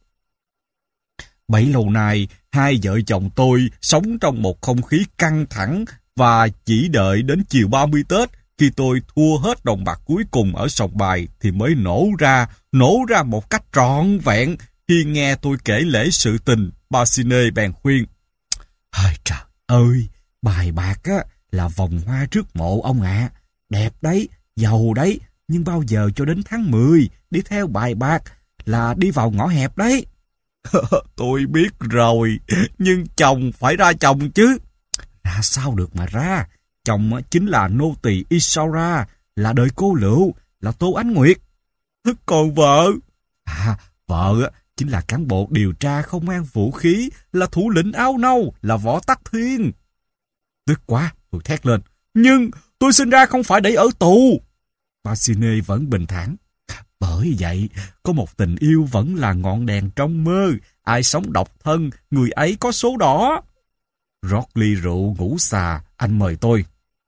Bấy lâu nay, hai vợ chồng tôi sống trong một không khí căng thẳng và chỉ đợi đến chiều ba mươi Tết, khi tôi thua hết đồng bạc cuối cùng ở sòng bài thì mới nổ ra, nổ ra một cách trọn vẹn. Khi nghe tôi kể lễ sự tình, Basine bèn khuyên, ôi trời ơi, bài bạc á là vòng hoa trước mộ ông ạ. À. Đẹp đấy, giàu đấy, nhưng bao giờ cho đến tháng mười, đi theo bài bạc là đi vào ngõ hẹp đấy. Tôi biết rồi, nhưng chồng phải ra chồng chứ. Ra sao được mà ra, chồng chính là nô tỳ Isaura, là đời cô Lựu, là Tô Ánh Nguyệt. Còn vợ? À, vợ chính là cán bộ điều tra không mang vũ khí, là thủ lĩnh áo nâu, là Võ Tắc Thiên. Tức quá, tôi thét lên. Nhưng tôi sinh ra không phải để ở tù. Basine vẫn bình thản. Bởi vậy, có một tình yêu vẫn là ngọn đèn trong mơ. Ai sống độc thân, người ấy có số đỏ. Rót ly rượu ngủ xà, anh mời tôi.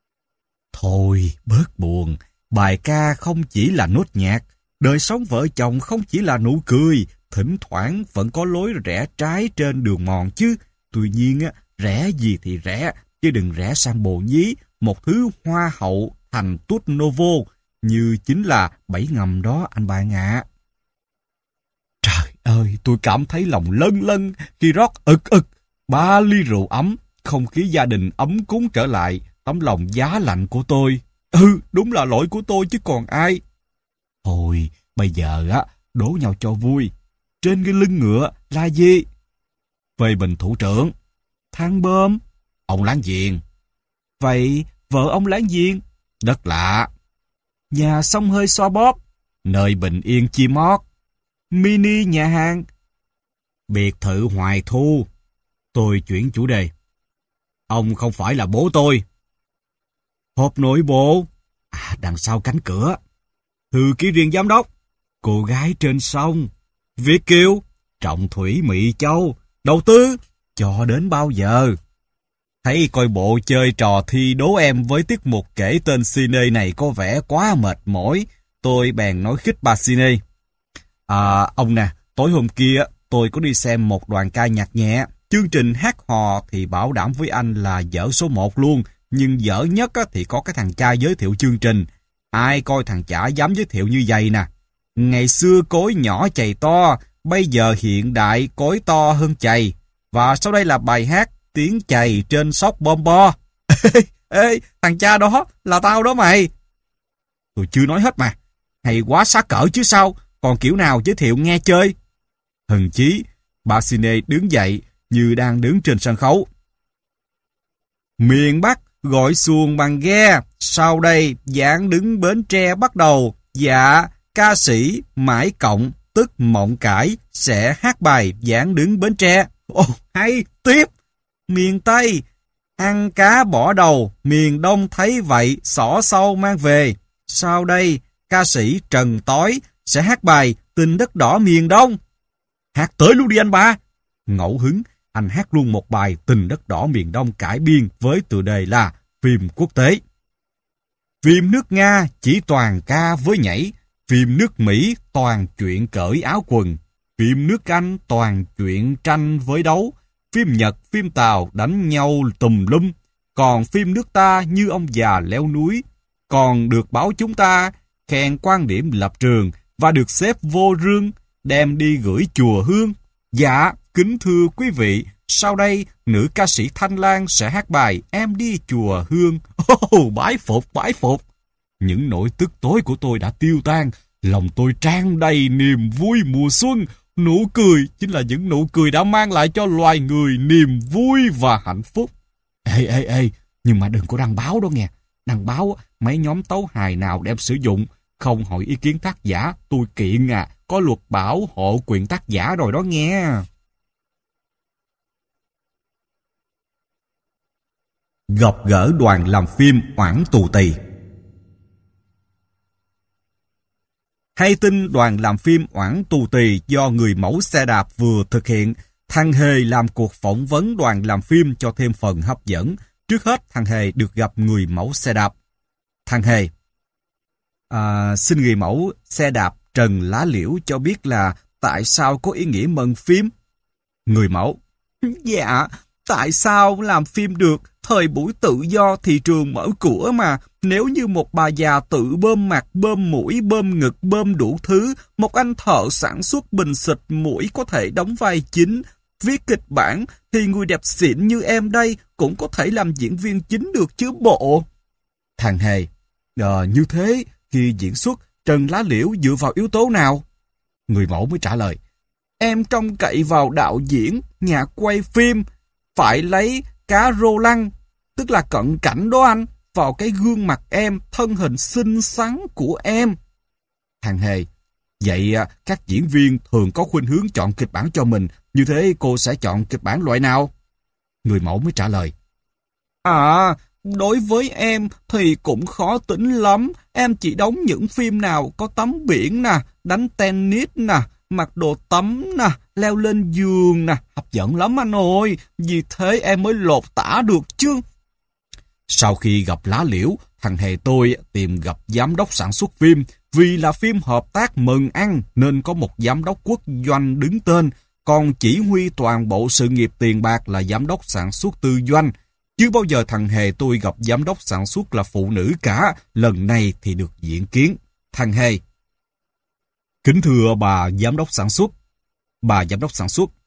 Thôi, bớt buồn. Bài ca không chỉ là nốt nhạc. Đời sống vợ chồng không chỉ là nụ cười. Thỉnh thoảng vẫn có lối rẽ trái trên đường mòn chứ. Tuy nhiên, rẽ gì thì rẽ, chứ đừng rẽ sang bồ nhí, một thứ hoa hậu thành tút novo, như chính là bẫy ngầm đó anh bạn ạ. Trời ơi, tôi cảm thấy lòng lân lân khi rót ực ực ba ly rượu ấm, không khí gia đình ấm cúng trở lại, tấm lòng giá lạnh của tôi. Ừ, đúng là lỗi của tôi chứ còn ai. Thôi, bây giờ á, đố nhau cho vui. Trên cái lưng ngựa là gì? Phê bình thủ trưởng. Thang bơm. Ông láng giềng. Vậy vợ ông láng giềng? Đất lạ. Nhà xông hơi xoa bóp. Nơi bình yên chim mót. Mini nhà hàng. Biệt thự Hoài Thu. Tôi chuyển chủ đề. Ông không phải là bố tôi. Hộp nội bộ. À, đằng sau cánh cửa. Thư ký riêng giám đốc. Cô gái trên sông. Việt kiều. Trọng thủy Mỹ Châu. Đầu tư. Cho đến bao giờ? Thấy coi bộ chơi trò thi đố em với tiết mục kể tên cine này có vẻ quá mệt mỏi. Tôi bèn nói khích Basine. À, ông nè, tối hôm kia tôi có đi xem một đoàn ca nhạc nhẹ. Chương trình hát hò thì bảo đảm với anh là dở số một luôn. Nhưng dở nhất thì có cái thằng cha giới thiệu chương trình. Ai coi thằng chả dám giới thiệu như vậy nè. Ngày xưa cối nhỏ chày to, bây giờ hiện đại cối to hơn chày. Và sau đây là bài hát Tiếng chày trên sóc bom bo. Ê, ê, thằng cha đó là tao đó mày. Tôi chưa nói hết mà. Hay quá xá cỡ chứ sao, còn kiểu nào giới thiệu nghe chơi. Hần chí, Basine đứng dậy như đang đứng trên sân khấu. Miền Bắc gọi xuồng bằng ghe, sau đây giảng đứng Bến Tre bắt đầu. Dạ, ca sĩ Mãi Cộng tức Mộng Cải sẽ hát bài giảng đứng Bến Tre. Ồ, hay, tiếp. Miền Tây, Ăn cá bỏ đầu, miền Đông thấy vậy, xỏ sâu mang về. Sau đây, ca sĩ Trần Tối sẽ hát bài Tình Đất Đỏ Miền Đông. Hát tới luôn đi anh ba. Ngẫu hứng, anh hát luôn một bài Tình Đất Đỏ Miền Đông cải biên với tựa đề là phim quốc tế. Phim nước Nga chỉ toàn ca với nhảy, phim nước Mỹ toàn chuyện cởi áo quần, phim nước Anh toàn chuyện tranh với đấu, phim Nhật, phim Tàu đánh nhau tùm lum, còn phim nước ta như ông già leo núi, còn được báo chúng ta khen quan điểm lập trường và được xếp vô rương, đem đi gửi chùa Hương. Dạ, kính thưa quý vị, sau đây nữ ca sĩ Thanh Lan sẽ hát bài Em Đi Chùa Hương. Oh, bái phục, bái phục. Những nỗi tức tối của tôi đã tiêu tan, lòng tôi tràn đầy niềm vui mùa xuân. Nụ cười chính là những nụ cười đã mang lại cho loài người niềm vui và hạnh phúc. Ê, ê, ê, nhưng mà đừng có đăng báo đó nghe. Đăng báo mấy nhóm tấu hài nào đem sử dụng, không hỏi ý kiến tác giả, tôi kiện à, có luật bảo hộ quyền tác giả rồi đó nghe. Gặp gỡ đoàn làm phim Oản Tù Tì. Hay tin đoàn làm phim Oản Tù Tì do người mẫu xe đạp vừa thực hiện, thằng Hề làm cuộc phỏng vấn đoàn làm phim cho thêm phần hấp dẫn. Trước hết, thằng Hề được gặp người mẫu xe đạp. Thằng Hề: à, xin người mẫu xe đạp Trần Lá Liễu cho biết là tại sao có ý nghĩa mừng phim. Người mẫu: dạ, tại sao làm phim được? Thời buổi tự do thị trường mở cửa mà. Nếu như một bà già tự bơm mặt, bơm mũi, bơm ngực, bơm đủ thứ, một anh thợ sản xuất bình xịt mũi có thể đóng vai chính, viết kịch bản, thì người đẹp xịn như em đây cũng có thể làm diễn viên chính được chứ bộ. Thằng Hề: ờ, như thế, khi diễn xuất, Trần Lá Liễu dựa vào yếu tố nào? Người mẫu mới trả lời: em trông cậy vào đạo diễn, nhà quay phim, phải lấy cá rô lăng, tức là cận cảnh đó anh, vào cái gương mặt em, thân hình xinh xắn của em. Thằng Hề: vậy các diễn viên thường có khuynh hướng chọn kịch bản cho mình, như thế cô sẽ chọn kịch bản loại nào? Người mẫu mới trả lời: à, đối với em thì cũng khó tính lắm. Em chỉ đóng những phim nào có tắm biển nè, đánh tennis nè, mặc đồ tắm nè, leo lên giường nè, hấp dẫn lắm anh ơi. Vì thế em mới lột tả được chứ. Sau khi gặp Lá Liễu, thằng Hề tôi tìm gặp giám đốc sản xuất phim. Vì là phim hợp tác mừng ăn nên có một giám đốc quốc doanh đứng tên, còn chỉ huy toàn bộ sự nghiệp tiền bạc là giám đốc sản xuất tư doanh. Chưa bao giờ thằng Hề tôi gặp giám đốc sản xuất là phụ nữ cả, lần này thì được diễn kiến. Thằng Hề: kính thưa bà giám đốc sản xuất. Bà giám đốc sản xuất: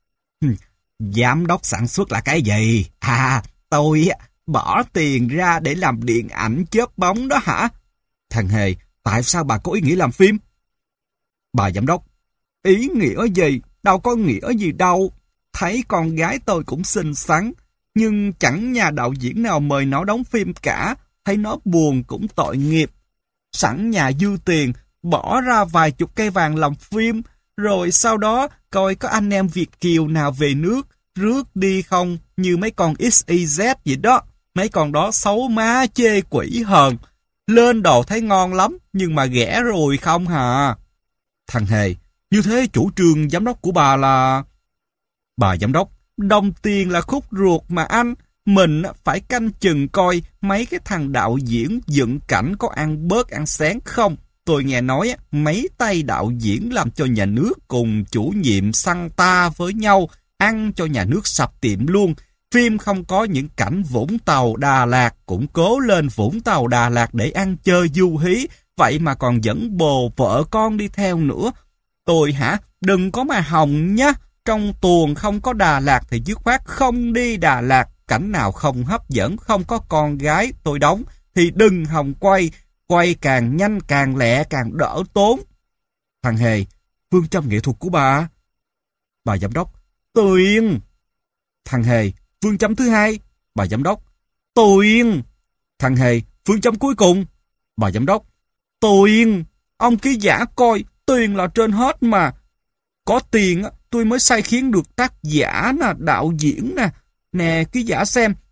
giám đốc sản xuất là cái gì? À, tôi bỏ tiền ra để làm điện ảnh chớp bóng đó hả? Thằng Hề: tại sao bà có ý nghĩa làm phim? Bà giám đốc: ý nghĩa gì? Đâu có nghĩa gì đâu. Thấy con gái tôi cũng xinh xắn, nhưng chẳng nhà đạo diễn nào mời nó đóng phim cả. Thấy nó buồn cũng tội nghiệp. Sẵn nhà dư tiền, bỏ ra vài chục cây vàng làm phim, rồi sau đó coi có anh em Việt kiều nào về nước, rước đi không, như mấy con ích y dét vậy đó. Mấy con đó xấu má chê quỷ hờn. Lên đồ thấy ngon lắm, nhưng mà ghẻ rồi không hà. Thằng Hề: như thế chủ trương giám đốc của bà là... Bà giám đốc: đồng tiền là khúc ruột mà anh. Mình phải canh chừng coi mấy cái thằng đạo diễn dựng cảnh có ăn bớt ăn xén không. Tôi nghe nói mấy tay đạo diễn làm cho nhà nước cùng chủ nhiệm xăng ta với nhau, ăn cho nhà nước sập tiệm luôn. Phim không có những cảnh Vũng Tàu, Đà Lạt cũng cố lên Vũng Tàu, Đà Lạt để ăn chơi du hí, vậy mà còn dẫn bồ vợ con đi theo nữa. Tôi hả? Đừng có mà hòng nhá. Trong tuồng không có Đà Lạt thì dứt khoát không đi Đà Lạt. Cảnh nào không hấp dẫn, không có con gái tôi đóng thì đừng hòng quay. Quay càng nhanh càng lẹ càng đỡ tốn. Thằng Hề: phương châm nghệ thuật của bà? Bà giám đốc: tuyền. Thằng Hề: phương châm thứ hai? Bà giám đốc: tuyền. Thằng Hề: phương châm cuối cùng? Bà giám đốc: tuyền. Ông ký giả coi, tiền là trên hết mà. Có tiền tôi mới sai khiến được tác giả nè, đạo diễn nè. Nè ký giả xem,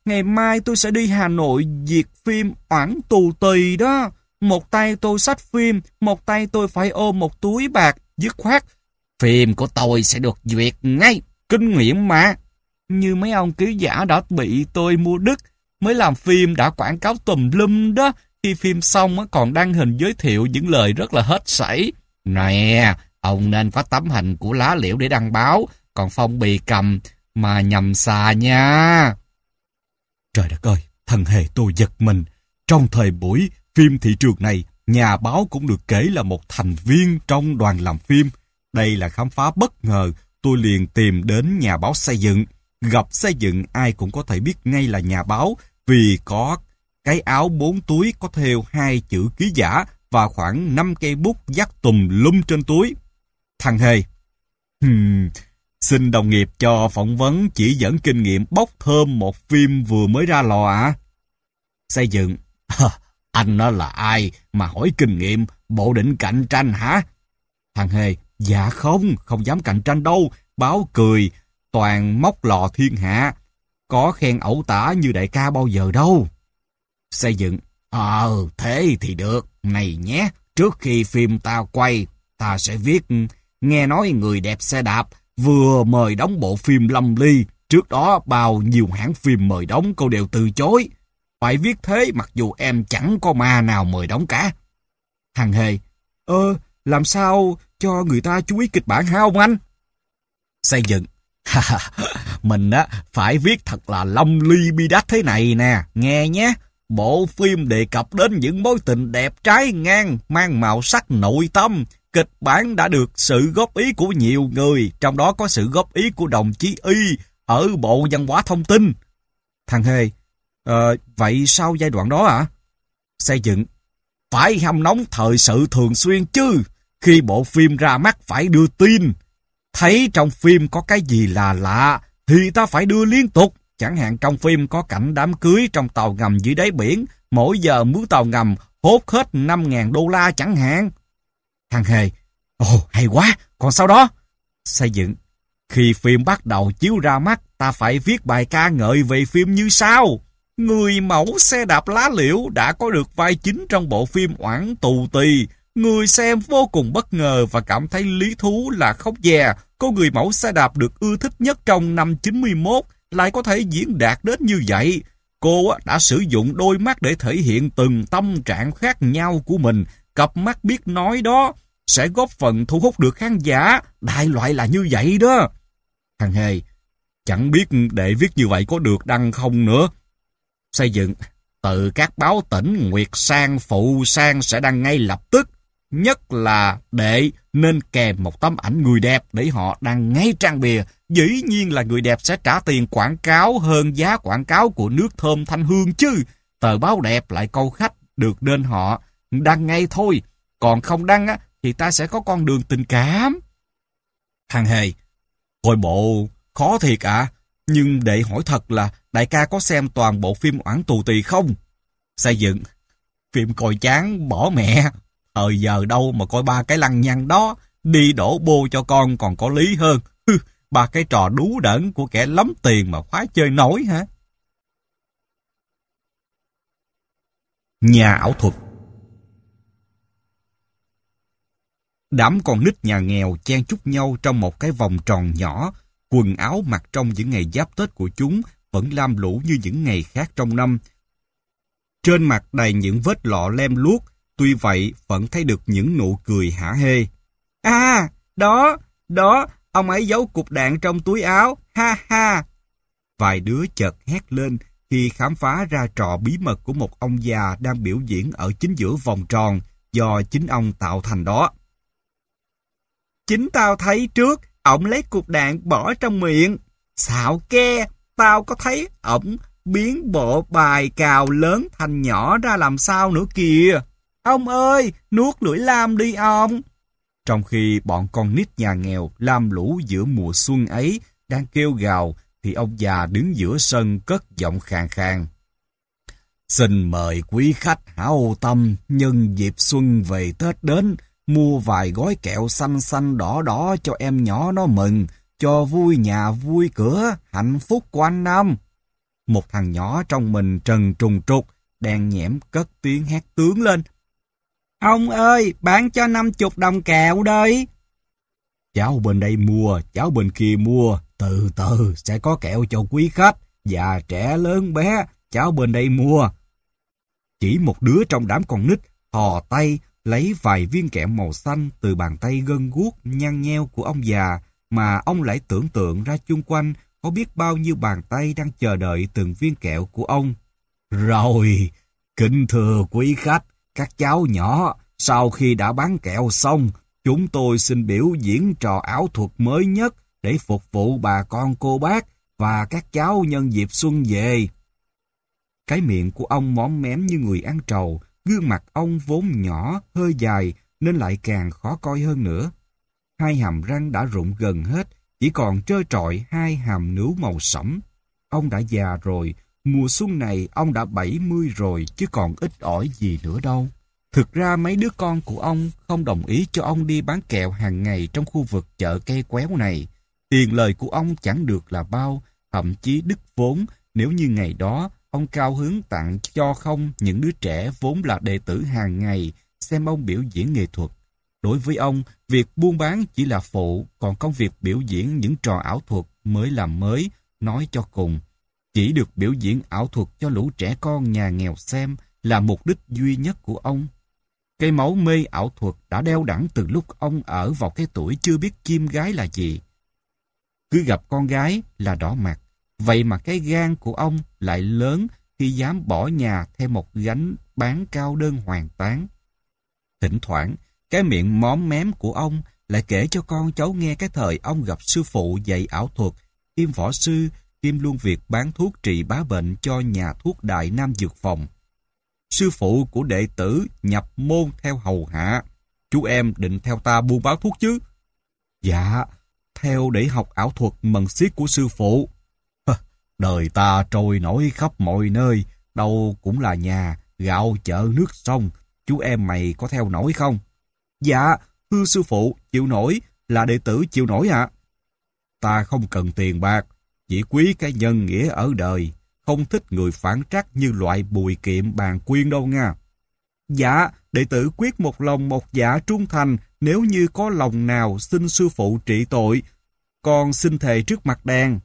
ngày mai tôi sẽ đi Hà Nội duyệt phim Oản Tù Tì đó. Một tay tôi xách phim, một tay tôi phải ôm một túi bạc, dứt khoát. Phim của tôi sẽ được duyệt ngay, kinh nghiệm mà. Như mấy ông ký giả đã bị tôi mua đứt, mới làm phim đã quảng cáo tùm lum đó. Khi phim xong còn đăng hình giới thiệu những lời rất là hết sảy. Nè, ông nên có tấm hình của lá liễu để đăng báo, còn phong bì cầm mà nhầm xà nha. Trời đất ơi, thần hề tôi giật mình. Trong thời buổi phim thị trường này, nhà báo cũng được kể là một thành viên trong đoàn làm phim. Đây là khám phá bất ngờ, tôi liền tìm đến nhà báo xây dựng. Gặp xây dựng ai cũng có thể biết ngay là nhà báo vì có cái áo bốn túi có thêu hai chữ ký giả và khoảng năm cây bút dắt tùm lum trên túi. Thằng Hề, hmm, xin đồng nghiệp cho phỏng vấn chỉ dẫn kinh nghiệm bốc thơm một phim vừa mới ra lò ạ. À? Xây dựng, anh nó là ai mà hỏi kinh nghiệm, bộ định cạnh tranh hả? Thằng Hề, dạ không, không dám cạnh tranh đâu, báo cười, toàn móc lò thiên hạ, có khen ẩu tả như đại ca bao giờ đâu. Xây dựng, ờ, thế thì được, này nhé, trước khi phim ta quay, ta sẽ viết, nghe nói người đẹp xe đạp vừa mời đóng bộ phim Lâm Ly, trước đó bao nhiêu hãng phim mời đóng cô đều từ chối. Phải viết thế mặc dù em chẳng có ma nào mời đóng cả. Thằng Hề, ơ, làm sao cho người ta chú ý kịch bản hả ông anh? Xây dựng, mình á phải viết thật là Lâm Ly bi đát thế này nè, nghe nhé. Bộ phim đề cập đến những mối tình đẹp trái ngang, mang màu sắc nội tâm. Kịch bản đã được sự góp ý của nhiều người, trong đó có sự góp ý của đồng chí Y ở Bộ Văn hóa Thông tin. Thằng Hề, ờ, vậy sau giai đoạn đó ạ? À? Xây dựng, phải hâm nóng thời sự thường xuyên chứ. Khi bộ phim ra mắt phải đưa tin. Thấy trong phim có cái gì là lạ thì ta phải đưa liên tục. Chẳng hạn trong phim có cảnh đám cưới trong tàu ngầm dưới đáy biển, mỗi giờ mướn tàu ngầm hốt hết năm ngàn đô la chẳng hạn. Thằng Hề, ồ hay quá, còn sau đó? Xây dựng, khi phim bắt đầu chiếu ra mắt, ta phải viết bài ca ngợi về phim như sau. Người mẫu xe đạp lá liễu đã có được vai chính trong bộ phim Oản Tù Tì. Người xem vô cùng bất ngờ và cảm thấy lý thú là không dè. Cô người mẫu xe đạp được ưa thích nhất trong năm chín mươi mốt lại có thể diễn đạt đến như vậy. Cô đã sử dụng đôi mắt để thể hiện từng tâm trạng khác nhau của mình. Cặp mắt biết nói đó sẽ góp phần thu hút được khán giả. Đại loại là như vậy đó. Thằng Hề, chẳng biết để viết như vậy có được đăng không nữa. Xây dựng, từ các báo tỉnh Nguyệt Sang, Phụ Sang sẽ đăng ngay lập tức. Nhất là đệ nên kèm một tấm ảnh người đẹp để họ đăng ngay trang bìa. Dĩ nhiên là người đẹp sẽ trả tiền quảng cáo hơn giá quảng cáo của nước thơm Thanh Hương chứ. Tờ báo đẹp lại câu khách được nên họ đăng ngay thôi. Còn không đăng á, thì ta sẽ có con đường tình cảm. Thằng Hề, coi bộ khó thiệt ạ. À? Nhưng đệ hỏi thật là đại ca có xem toàn bộ phim Oản Tù Tì không? Xây dựng, phim coi chán bỏ mẹ. Thời giờ đâu mà coi ba cái lăng nhăng đó, đi đổ bô cho con còn có lý hơn. Ba cái trò đú đẩn của kẻ lắm tiền mà khoái chơi nổi hả? Nhà ảo thuật. Đám con nít nhà nghèo chen chúc nhau trong một cái vòng tròn nhỏ, quần áo mặc trong những ngày giáp Tết của chúng vẫn lam lũ như những ngày khác trong năm. Trên mặt đầy những vết lọ lem luốc, tuy vậy vẫn thấy được những nụ cười hả hê. À, đó, đó, ông ấy giấu cục đạn trong túi áo, ha ha. Vài đứa chợt hét lên khi khám phá ra trò bí mật của một ông già đang biểu diễn ở chính giữa vòng tròn do chính ông tạo thành đó. Chính tao thấy trước, ổng lấy cục đạn bỏ trong miệng. Xạo ke, tao có thấy ổng biến bộ bài cào lớn thành nhỏ ra làm sao nữa kìa. Ông ơi, nuốt lưỡi lam đi ông. Trong khi bọn con nít nhà nghèo lam lũ giữa mùa xuân ấy đang kêu gào, thì ông già đứng giữa sân cất giọng khàn khàn. Xin mời quý khách hảo tâm nhân dịp xuân về Tết đến, mua vài gói kẹo xanh xanh đỏ đỏ cho em nhỏ nó mừng, cho vui nhà vui cửa, hạnh phúc quanh năm. Một thằng nhỏ trong mình trần trùng trục, đen nhẽm cất tiếng hét tướng lên. Ông ơi, bán cho năm chục đồng kẹo đây. Cháu bên đây mua, cháu bên kia mua, từ từ sẽ có kẹo cho quý khách, già trẻ lớn bé, cháu bên đây mua. Chỉ một đứa trong đám con nít thò tay lấy vài viên kẹo màu xanh từ bàn tay gân guốc nhăn nheo của ông già, mà ông lại tưởng tượng ra chung quanh có biết bao nhiêu bàn tay đang chờ đợi từng viên kẹo của ông. Rồi, kính thưa quý khách, các cháu nhỏ, sau khi đã bán kẹo xong, chúng tôi xin biểu diễn trò ảo thuật mới nhất để phục vụ bà con cô bác và các cháu nhân dịp xuân về. Cái miệng của ông móm mém như người ăn trầu, gương mặt ông vốn nhỏ, hơi dài nên lại càng khó coi hơn nữa. Hai hàm răng đã rụng gần hết, chỉ còn trơ trọi hai hàm nướu màu sẫm. Ông đã già rồi, mùa xuân này ông đã bảy mươi rồi chứ còn ít ỏi gì nữa đâu. Thực ra mấy đứa con của ông không đồng ý cho ông đi bán kẹo hàng ngày trong khu vực chợ cây quéo này. Tiền lời của ông chẳng được là bao, thậm chí đứt vốn nếu như ngày đó ông cao hứng tặng cho không những đứa trẻ vốn là đệ tử hàng ngày xem ông biểu diễn nghệ thuật. Đối với ông, việc buôn bán chỉ là phụ, còn công việc biểu diễn những trò ảo thuật mới là mới, nói cho cùng. Chỉ được biểu diễn ảo thuật cho lũ trẻ con nhà nghèo xem là mục đích duy nhất của ông. Cái máu mê ảo thuật đã đeo đẳng từ lúc ông ở vào cái tuổi chưa biết chim gái là gì. Cứ gặp con gái là đỏ mặt, vậy mà cái gan của ông lại lớn khi dám bỏ nhà theo một gánh bán cao đơn hoàn tán. Thỉnh thoảng, cái miệng móm mém của ông lại kể cho con cháu nghe cái thời ông gặp sư phụ dạy ảo thuật, kiêm võ sư, kiêm luôn việc bán thuốc trị bá bệnh cho nhà thuốc Đại Nam Dược Phòng. Sư phụ của đệ tử nhập môn theo hầu hạ. Chú em định theo ta buôn bán thuốc chứ? Dạ, theo để học ảo thuật mần xiết của sư phụ. Đời ta trôi nổi khắp mọi nơi, đâu cũng là nhà, gạo chợ nước sông. Chú em mày có theo nổi không? Dạ, thưa sư phụ, chịu nổi, là đệ tử chịu nổi ạ. À? Ta không cần tiền bạc, chỉ quý cái nhân nghĩa ở đời, không thích người phản trắc như loại Bùi Kiệm Bàn Quyên đâu nha. Dạ, đệ tử quyết một lòng một dạ trung thành, nếu như có lòng nào xin sư phụ trị tội, con xin thề trước mặt đàn.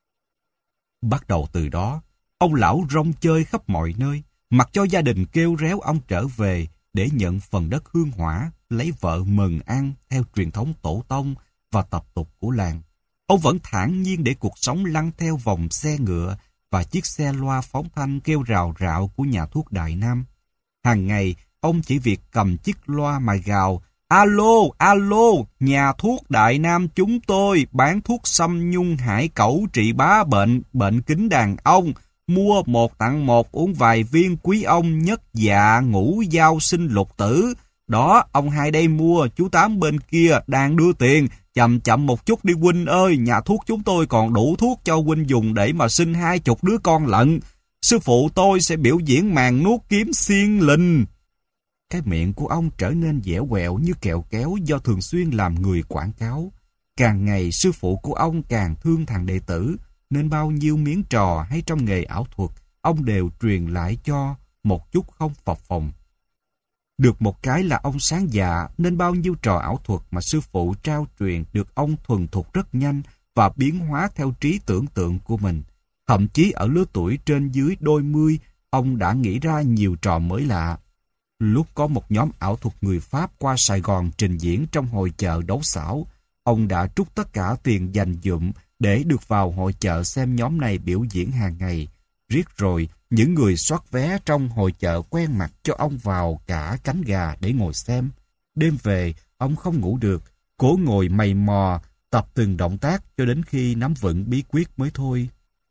Bắt đầu từ đó, ông lão rong chơi khắp mọi nơi, mặc cho gia đình kêu réo ông trở về để nhận phần đất hương hỏa, lấy vợ mừng ăn theo truyền thống tổ tông và tập tục của làng. Ông vẫn thản nhiên để cuộc sống lăn theo vòng xe ngựa và chiếc xe loa phóng thanh kêu rào rạo của nhà thuốc Đại Nam. Hàng ngày, ông chỉ việc cầm chiếc loa mà gào, alo, alo, nhà thuốc Đại Nam chúng tôi bán thuốc xâm nhung hải cẩu trị bá bệnh, bệnh kính đàn ông, mua một tặng một uống vài viên quý ông nhất dạ ngũ giao sinh lục tử. Đó, ông hai đây mua, chú Tám bên kia đang đưa tiền, chậm chậm một chút đi huynh ơi, nhà thuốc chúng tôi còn đủ thuốc cho huynh dùng để mà sinh hai chục đứa con lận. Sư phụ tôi sẽ biểu diễn màn nuốt kiếm xiên linh. Cái miệng của ông trở nên dẻo quẹo như kẹo kéo do thường xuyên làm người quảng cáo. Càng ngày sư phụ của ông càng thương thằng đệ tử, nên bao nhiêu miếng trò hay trong nghề ảo thuật, ông đều truyền lại cho một chút không phập phồng. Được một cái là ông sáng dạ, nên bao nhiêu trò ảo thuật mà sư phụ trao truyền được ông thuần thục rất nhanh và biến hóa theo trí tưởng tượng của mình. Thậm chí ở lứa tuổi trên dưới đôi mươi, ông đã nghĩ ra nhiều trò mới lạ. Lúc có một nhóm ảo thuật người Pháp qua Sài Gòn trình diễn trong hội chợ đấu xảo, ông đã trút tất cả tiền dành dụm để được vào hội chợ xem nhóm này biểu diễn hàng ngày. Riết rồi, những người soát vé trong hội chợ quen mặt cho ông vào cả cánh gà để ngồi xem. Đêm về, ông không ngủ được, cố ngồi mày mò, tập từng động tác cho đến khi nắm vững bí quyết mới thôi.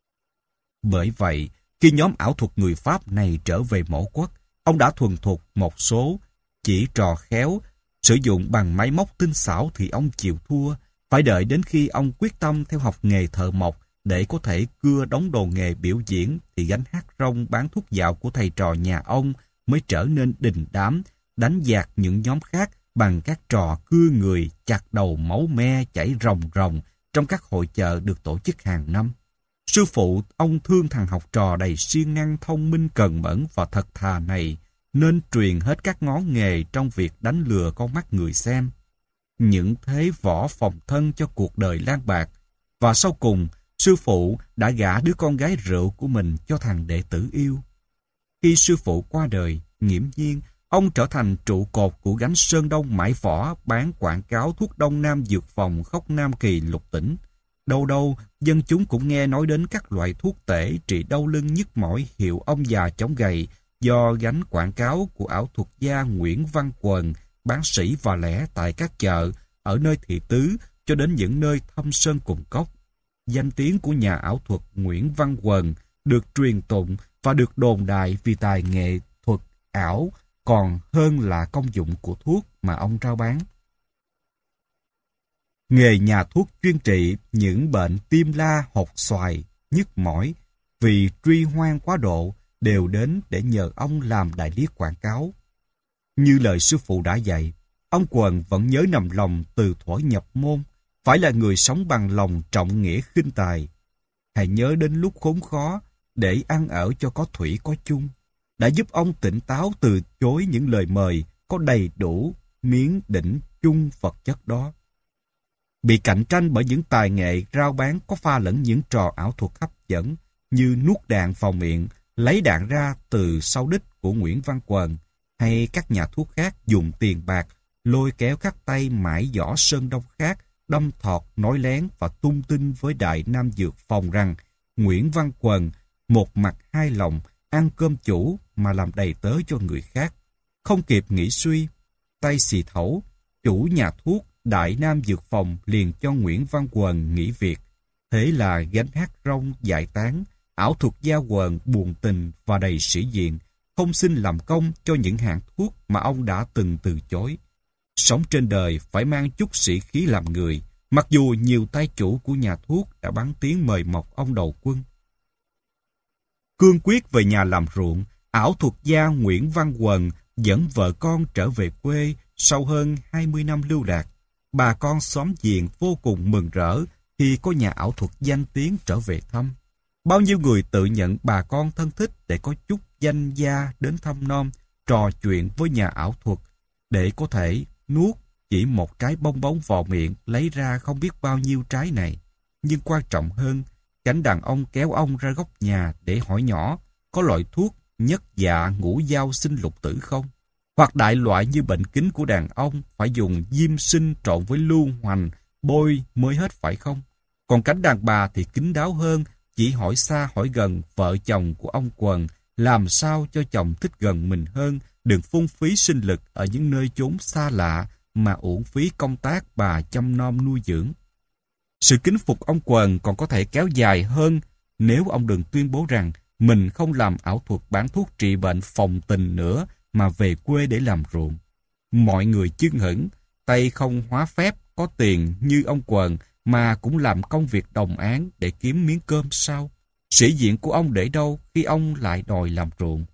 Bởi vậy, khi nhóm ảo thuật người Pháp này trở về mổ quất, ông đã thuần thục một số, chỉ trò khéo, sử dụng bằng máy móc tinh xảo thì ông chịu thua. Phải đợi đến khi ông quyết tâm theo học nghề thợ mộc để có thể cưa đóng đồ nghề biểu diễn thì gánh hát rong bán thuốc dạo của thầy trò nhà ông mới trở nên đình đám, đánh dạt những nhóm khác bằng các trò cưa người, chặt đầu máu me chảy ròng ròng trong các hội chợ được tổ chức hàng năm. Sư phụ ông thương thằng học trò đầy siêng năng, thông minh, cần mẫn và thật thà này, nên truyền hết các ngón nghề trong việc đánh lừa con mắt người xem. Những thế võ phòng thân cho cuộc đời lang bạc. Và sau cùng, sư phụ đã gả đứa con gái rượu của mình cho thằng đệ tử yêu. Khi sư phụ qua đời, nghiễm nhiên, ông trở thành trụ cột của gánh Sơn Đông Mãi Võ bán quảng cáo thuốc Đông Nam dược phòng khóc Nam Kỳ lục tỉnh. Đâu đâu, dân chúng cũng nghe nói đến các loại thuốc tể trị đau lưng nhức mỏi hiệu ông già chống gầy do gánh quảng cáo của ảo thuật gia Nguyễn Văn Quần, bán sỉ và lẻ tại các chợ, ở nơi thị tứ cho đến những nơi thâm sơn cùng cốc. Danh tiếng của nhà ảo thuật Nguyễn Văn Quần được truyền tụng và được đồn đại vì tài nghệ thuật ảo còn hơn là công dụng của thuốc mà ông rao bán. Nghề nhà thuốc chuyên trị những bệnh tim la, hột xoài, nhức mỏi vì truy hoang quá độ đều đến để nhờ ông làm đại lý quảng cáo. Như lời sư phụ đã dạy, ông Quần vẫn nhớ nằm lòng từ thuở nhập môn, phải là người sống bằng lòng trọng nghĩa khinh tài. Hãy nhớ đến lúc khốn khó để ăn ở cho có thủy có chung, đã giúp ông tỉnh táo từ chối những lời mời có đầy đủ miếng đỉnh chung vật chất đó. Bị cạnh tranh bởi những tài nghệ rao bán có pha lẫn những trò ảo thuật hấp dẫn như nuốt đạn vào miệng, lấy đạn ra từ sau đít của Nguyễn Văn Quần, hay các nhà thuốc khác dùng tiền bạc lôi kéo các tay mãi giỏ Sơn Đông khác đâm thọt nói lén và tung tin với Đại Nam Dược Phòng rằng Nguyễn Văn Quần một mặt hai lòng, ăn cơm chủ mà làm đầy tớ cho người khác. Không kịp nghĩ suy, tay xì thẩu, chủ nhà thuốc Đại Nam Dược Phòng liền cho Nguyễn Văn Quần nghỉ việc. Thế là gánh hát rong giải tán, ảo thuật gia Quần buồn tình và đầy sĩ diện, không xin làm công cho những hạng thuốc mà ông đã từng từ chối. Sống trên đời phải mang chút sĩ khí làm người, mặc dù nhiều tay chủ của nhà thuốc đã bắn tiếng mời mọc ông đầu quân. Cương quyết về nhà làm ruộng, ảo thuật gia Nguyễn Văn Quần dẫn vợ con trở về quê sau hơn hai mươi năm lưu lạc. Bà con xóm giềng vô cùng mừng rỡ khi có nhà ảo thuật danh tiếng trở về thăm. Bao nhiêu người tự nhận bà con thân thích để có chút danh gia đến thăm nom, trò chuyện với nhà ảo thuật, để có thể nuốt chỉ một trái bong bóng vào miệng lấy ra không biết bao nhiêu trái này. Nhưng quan trọng hơn, cảnh đàn ông kéo ông ra góc nhà để hỏi nhỏ có loại thuốc nhất dạ ngũ dao sinh lục tử không? Hoặc đại loại như bệnh kính của đàn ông phải dùng diêm sinh trộn với lưu hoành bôi mới hết phải không? Còn cánh đàn bà thì kín đáo hơn, chỉ hỏi xa hỏi gần vợ chồng của ông Quần làm sao cho chồng thích gần mình hơn, đừng phung phí sinh lực ở những nơi chốn xa lạ mà uổng phí công tác bà chăm nom nuôi dưỡng. Sự kính phục ông Quần còn có thể kéo dài hơn nếu ông đừng tuyên bố rằng mình không làm ảo thuật bán thuốc trị bệnh phòng tình nữa mà về quê để làm ruộng. Mọi người chưng hửng, tay không hóa phép, có tiền như ông Quần mà cũng làm công việc đồng áng để kiếm miếng cơm sao? Sĩ diện của ông để đâu khi ông lại đòi làm ruộng?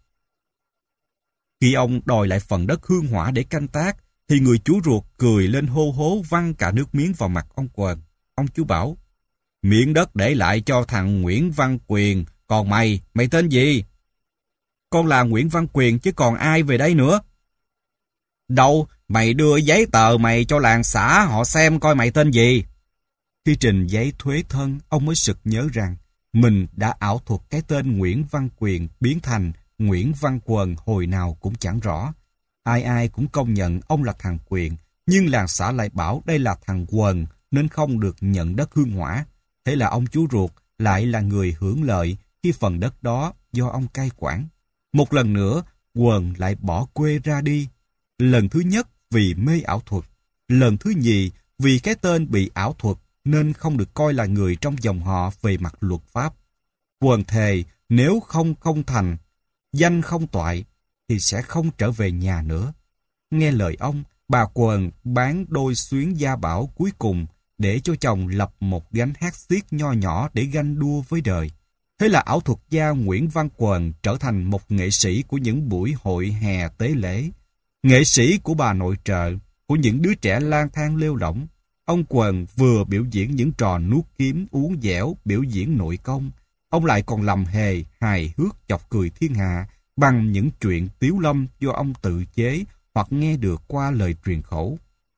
Khi ông đòi lại phần đất hương hỏa để canh tác, thì người chú ruột cười lên hô hố văng cả nước miếng vào mặt ông Quần. Ông chú bảo, miếng đất để lại cho thằng Nguyễn Văn Quyền, còn mày, mày tên gì? Con là Nguyễn Văn Quyền chứ còn ai về đây nữa? Đâu, mày đưa giấy tờ mày cho làng xã họ xem coi mày tên gì. Khi trình giấy thuế thân, ông mới sực nhớ rằng mình đã ảo thuật cái tên Nguyễn Văn Quyền biến thành Nguyễn Văn Quần hồi nào cũng chẳng rõ. Ai ai cũng công nhận ông là thằng Quyền, nhưng làng xã lại bảo đây là thằng Quần nên không được nhận đất hương hỏa. Thế là ông chú ruột lại là người hưởng lợi khi phần đất đó do ông cai quản. Một lần nữa, Quần lại bỏ quê ra đi. Lần thứ nhất vì mê ảo thuật, lần thứ nhì vì cái tên bị ảo thuật nên không được coi là người trong dòng họ về mặt luật pháp. Quần thề nếu không không thành, danh không toại, thì sẽ không trở về nhà nữa. Nghe lời ông, bà Quần bán đôi xuyến gia bảo cuối cùng để cho chồng lập một gánh hát xiết nho nhỏ để ganh đua với đời. Thế là ảo thuật gia Nguyễn Văn Quần trở thành một nghệ sĩ của những buổi hội hè tế lễ, nghệ sĩ của bà nội trợ, của những đứa trẻ lang thang lêu lỏng. Ông Quần vừa biểu diễn những trò nuốt kiếm uống dẻo, biểu diễn nội công, ông lại còn làm hề, hài hước chọc cười thiên hạ bằng những chuyện tiếu lâm do ông tự chế hoặc nghe được qua lời truyền khẩu.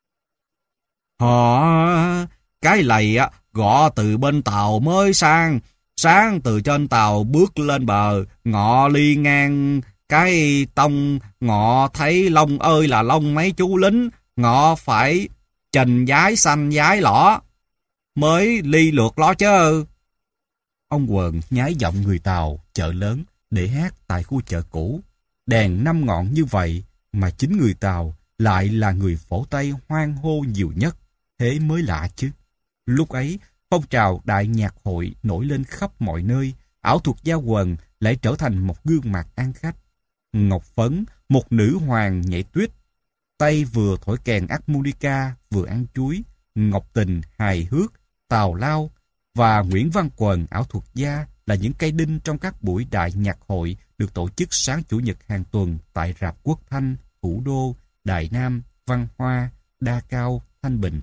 Họ, cái lầy á, gọ từ bên tàu mới sang, sáng từ trên tàu bước lên bờ, ngọ ly ngang cái tông, ngọ thấy lông ơi là lông mấy chú lính, ngọ phải chành giái xanh giái lỏ, mới ly lượt lo chứ. Ông Quần nhái giọng người Tàu chợ lớn để hát tại khu chợ cũ. Đèn năm ngọn như vậy mà chính người Tàu lại là người phổ Tây hoan hô nhiều nhất, thế mới lạ chứ. Lúc ấy, phong trào đại nhạc hội nổi lên khắp mọi nơi, ảo thuật giao quần lại trở thành một gương mặt ăn khách. Ngọc Phấn, một nữ hoàng nhảy tuyết, tay vừa thổi kèn harmonica vừa ăn chuối, Ngọc Tình hài hước, Tào Lao và Nguyễn Văn Quần ảo thuật gia là những cây đinh trong các buổi đại nhạc hội được tổ chức sáng Chủ nhật hàng tuần tại rạp Quốc Thanh, Thủ Đô, Đại Nam, Văn Hoa, Đa Cao, Thanh Bình.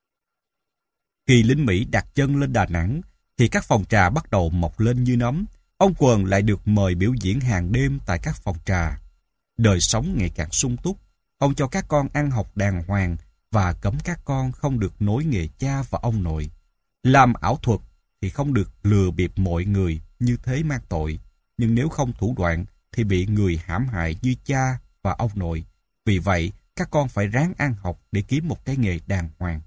Khi lính Mỹ đặt chân lên Đà Nẵng thì các phòng trà bắt đầu mọc lên như nấm. Ông Quần lại được mời biểu diễn hàng đêm tại các phòng trà. Đời sống ngày càng sung túc. Ông cho các con ăn học đàng hoàng và cấm các con không được nối nghề cha và ông nội. Làm ảo thuật thì không được lừa bịp mọi người, như thế mang tội. Nhưng nếu không thủ đoạn thì bị người hãm hại như cha và ông nội. Vì vậy, các con phải ráng ăn học để kiếm một cái nghề đàng hoàng.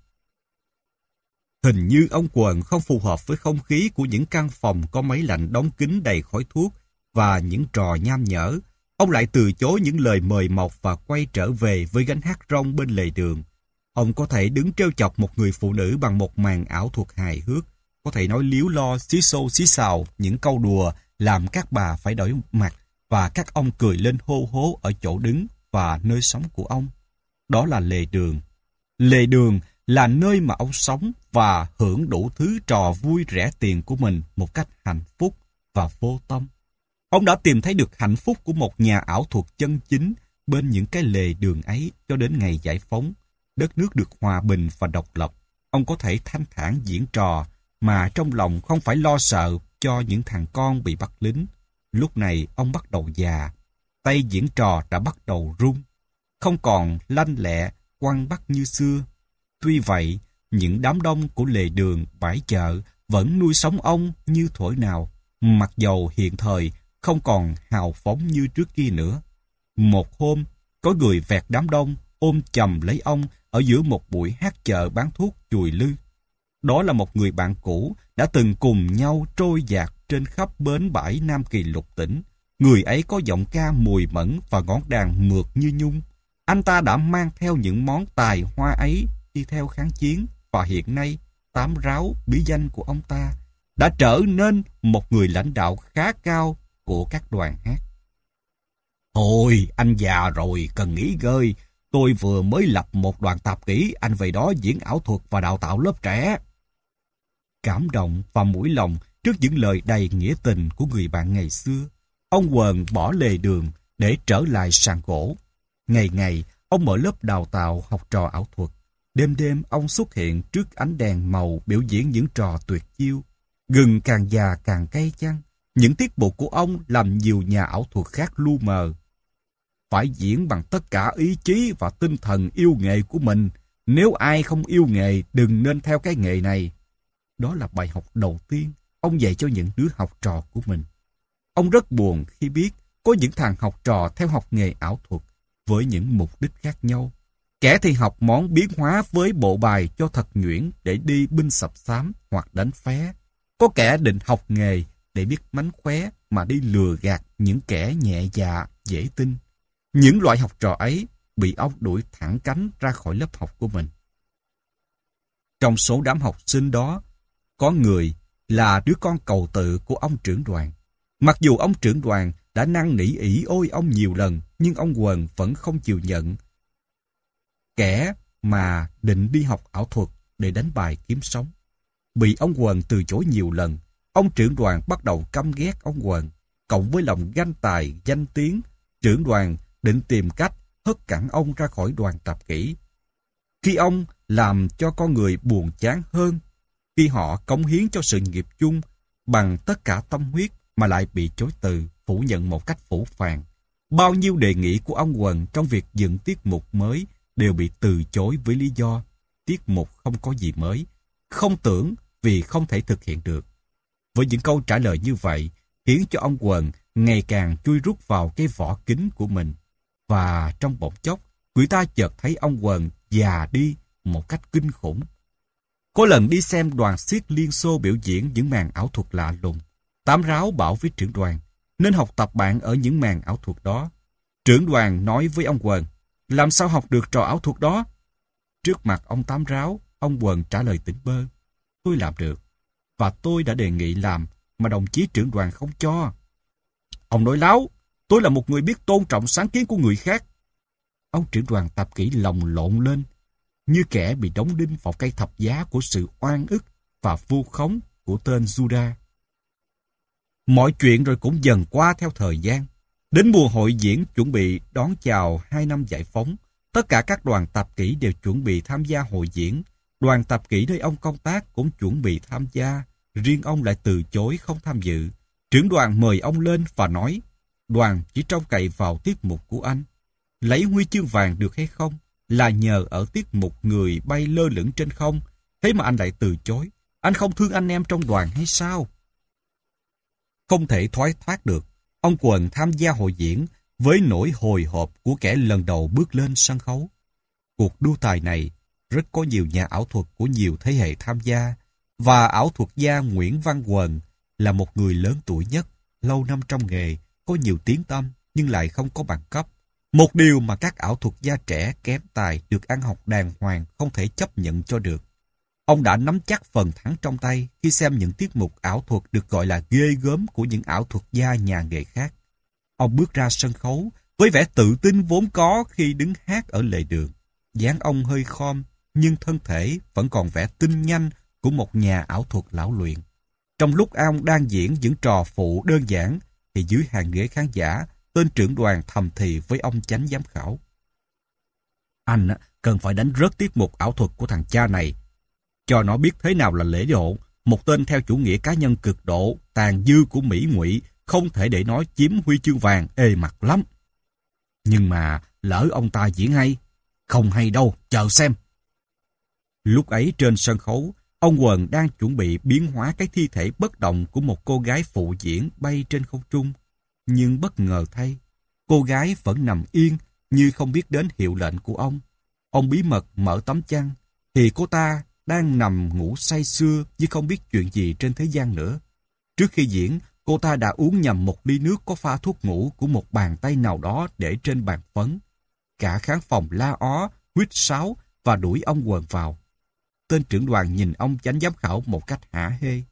Hình như ông Quần không phù hợp với không khí của những căn phòng có máy lạnh đóng kín đầy khói thuốc và những trò nham nhở. Ông lại từ chối những lời mời mọc và quay trở về với gánh hát rong bên lề đường. Ông có thể đứng trêu chọc một người phụ nữ bằng một màn ảo thuật hài hước, có thể nói líu lo, xí xô xí xào những câu đùa làm các bà phải đổi mặt và các ông cười lên hô hố ở chỗ đứng và nơi sống của ông. Đó là lề đường. Lề đường là nơi mà ông sống và hưởng đủ thứ trò vui rẻ tiền của mình một cách hạnh phúc và vô tâm. Ông đã tìm thấy được hạnh phúc của một nhà ảo thuật chân chính bên những cái lề đường ấy cho đến ngày giải phóng. Đất nước được hòa bình và độc lập. Ông có thể thanh thản diễn trò mà trong lòng không phải lo sợ cho những thằng con bị bắt lính. Lúc này ông bắt đầu già. Tay diễn trò đã bắt đầu run. Không còn lanh lẹ, quăng bắt như xưa. Tuy vậy, những đám đông của lề đường, bãi chợ vẫn nuôi sống ông như thuở nào, mặc dầu hiện thời không còn hào phóng như trước kia nữa. Một hôm, có người vẹt đám đông ôm chầm lấy ông ở giữa một buổi hát chợ bán thuốc chùi lư. Đó là một người bạn cũ đã từng cùng nhau trôi dạt trên khắp bến bãi Nam Kỳ lục tỉnh. Người ấy có giọng ca mùi mẫn và ngón đàn mượt như nhung. Anh ta đã mang theo những món tài hoa ấy đi theo kháng chiến và hiện nay tám ráo bí danh của ông ta đã trở nên một người lãnh đạo khá cao của các đoàn hát. Thôi, anh già rồi, cần nghỉ ngơi. Tôi vừa mới lập một đoàn tạp kỹ, anh về đó diễn ảo thuật và đào tạo lớp trẻ. Cảm động và mũi lòng trước những lời đầy nghĩa tình của người bạn ngày xưa, ông Quần bỏ lề đường để trở lại sàn gỗ. Ngày ngày, ông mở lớp đào tạo học trò ảo thuật. Đêm đêm, ông xuất hiện trước ánh đèn màu biểu diễn những trò tuyệt chiêu. Gừng càng già càng cay chăng? Những tiết mục của ông làm nhiều nhà ảo thuật khác lu mờ. Phải diễn bằng tất cả ý chí và tinh thần yêu nghề của mình. Nếu ai không yêu nghề, đừng nên theo cái nghề này. Đó là bài học đầu tiên ông dạy cho những đứa học trò của mình. Ông rất buồn khi biết có những thằng học trò theo học nghề ảo thuật với những mục đích khác nhau. Kẻ thì học món biến hóa với bộ bài cho thật nhuyễn để đi binh sập xám hoặc đánh phé. Có kẻ định học nghề để biết mánh khóe mà đi lừa gạt những kẻ nhẹ dạ, dễ tin. Những loại học trò ấy bị ông đuổi thẳng cánh ra khỏi lớp học của mình. Trong số đám học sinh đó, có người là đứa con cầu tự của ông trưởng đoàn. Mặc dù ông trưởng đoàn đã năn nỉ ỷ ôi ông nhiều lần, nhưng ông Quần vẫn không chịu nhận. Kẻ mà định đi học ảo thuật để đánh bài kiếm sống. Bị ông Quần từ chối nhiều lần, ông trưởng đoàn bắt đầu căm ghét ông Quần. Cộng với lòng ganh tài, danh tiếng, trưởng đoàn định tìm cách hất cẳng ông ra khỏi đoàn tạp kỹ. Khi ông làm cho con người buồn chán hơn, khi họ cống hiến cho sự nghiệp chung bằng tất cả tâm huyết mà lại bị chối từ, phủ nhận một cách phũ phàng. Bao nhiêu đề nghị của ông Quần trong việc dựng tiết mục mới đều bị từ chối với lý do tiết mục không có gì mới, không tưởng vì không thể thực hiện được. Với những câu trả lời như vậy, khiến cho ông Quần ngày càng chui rút vào cái vỏ kính của mình. Và trong bỗng chốc, người ta chợt thấy ông Quần già đi một cách kinh khủng. Có lần đi xem đoàn xiếc Liên Xô biểu diễn những màn ảo thuật lạ lùng, Tám Ráo bảo với trưởng đoàn nên học tập bạn ở những màn ảo thuật đó. Trưởng đoàn nói với ông Quần, làm sao học được trò ảo thuật đó? Trước mặt ông Tám Ráo, ông Quần trả lời tỉnh bơ, tôi làm được, và tôi đã đề nghị làm mà đồng chí trưởng đoàn không cho. Ông nói láo, tôi là một người biết tôn trọng sáng kiến của người khác. Ông trưởng đoàn Tập Kỷ lồng lộn lên, như kẻ bị đóng đinh vào cây thập giá của sự oan ức và vu khống của tên Judas. Mọi chuyện rồi cũng dần qua theo thời gian. Đến mùa hội diễn chuẩn bị đón chào hai năm giải phóng, tất cả các đoàn tập kỹ đều chuẩn bị tham gia hội diễn. Đoàn tập kỹ nơi ông công tác cũng chuẩn bị tham gia, riêng ông lại từ chối không tham dự. Trưởng đoàn mời ông lên và nói, đoàn chỉ trông cậy vào tiết mục của anh. Lấy huy chương vàng được hay không là nhờ ở tiết mục người bay lơ lửng trên không, thế mà anh lại từ chối. Anh không thương anh em trong đoàn hay sao? Không thể thoái thoát được, ông Quần tham gia hội diễn với nỗi hồi hộp của kẻ lần đầu bước lên sân khấu. Cuộc đua tài này rất có nhiều nhà ảo thuật của nhiều thế hệ tham gia, và ảo thuật gia Nguyễn Văn Quần là một người lớn tuổi nhất, lâu năm trong nghề, có nhiều tiếng tăm nhưng lại không có bằng cấp. Một điều mà các ảo thuật gia trẻ kém tài được ăn học đàng hoàng không thể chấp nhận cho được. Ông đã nắm chắc phần thắng trong tay khi xem những tiết mục ảo thuật được gọi là ghê gớm của những ảo thuật gia nhà nghề khác. Ông bước ra sân khấu với vẻ tự tin vốn có khi đứng hát ở lề đường. Dáng ông hơi khom, nhưng thân thể vẫn còn vẻ tinh nhanh của một nhà ảo thuật lão luyện. Trong lúc ông đang diễn những trò phụ đơn giản, thì dưới hàng ghế khán giả, tên trưởng đoàn thầm thì với ông chánh giám khảo. Anh cần phải đánh rớt tiết mục ảo thuật của thằng cha này, cho nó biết thế nào là lễ độ. Một tên theo chủ nghĩa cá nhân cực độ, tàn dư của Mỹ ngụy, không thể để nó chiếm huy chương vàng, ê mặt lắm. Nhưng mà lỡ ông ta diễn hay, không hay đâu, chờ xem. Lúc ấy trên sân khấu, ông Quần đang chuẩn bị biến hóa cái thi thể bất động của một cô gái phụ diễn bay trên không trung. Nhưng bất ngờ thay, cô gái vẫn nằm yên như không biết đến hiệu lệnh của ông. Ông bí mật mở tấm chăn, thì cô ta đang nằm ngủ say sưa như không biết chuyện gì trên thế gian nữa. Trước khi diễn, cô ta đã uống nhầm một ly nước có pha thuốc ngủ của một bàn tay nào đó để trên bàn phấn. Cả khán phòng la ó, huýt sáo và đuổi ông Quần vào. Tên trưởng đoàn nhìn ông chánh giám khảo một cách hả hê.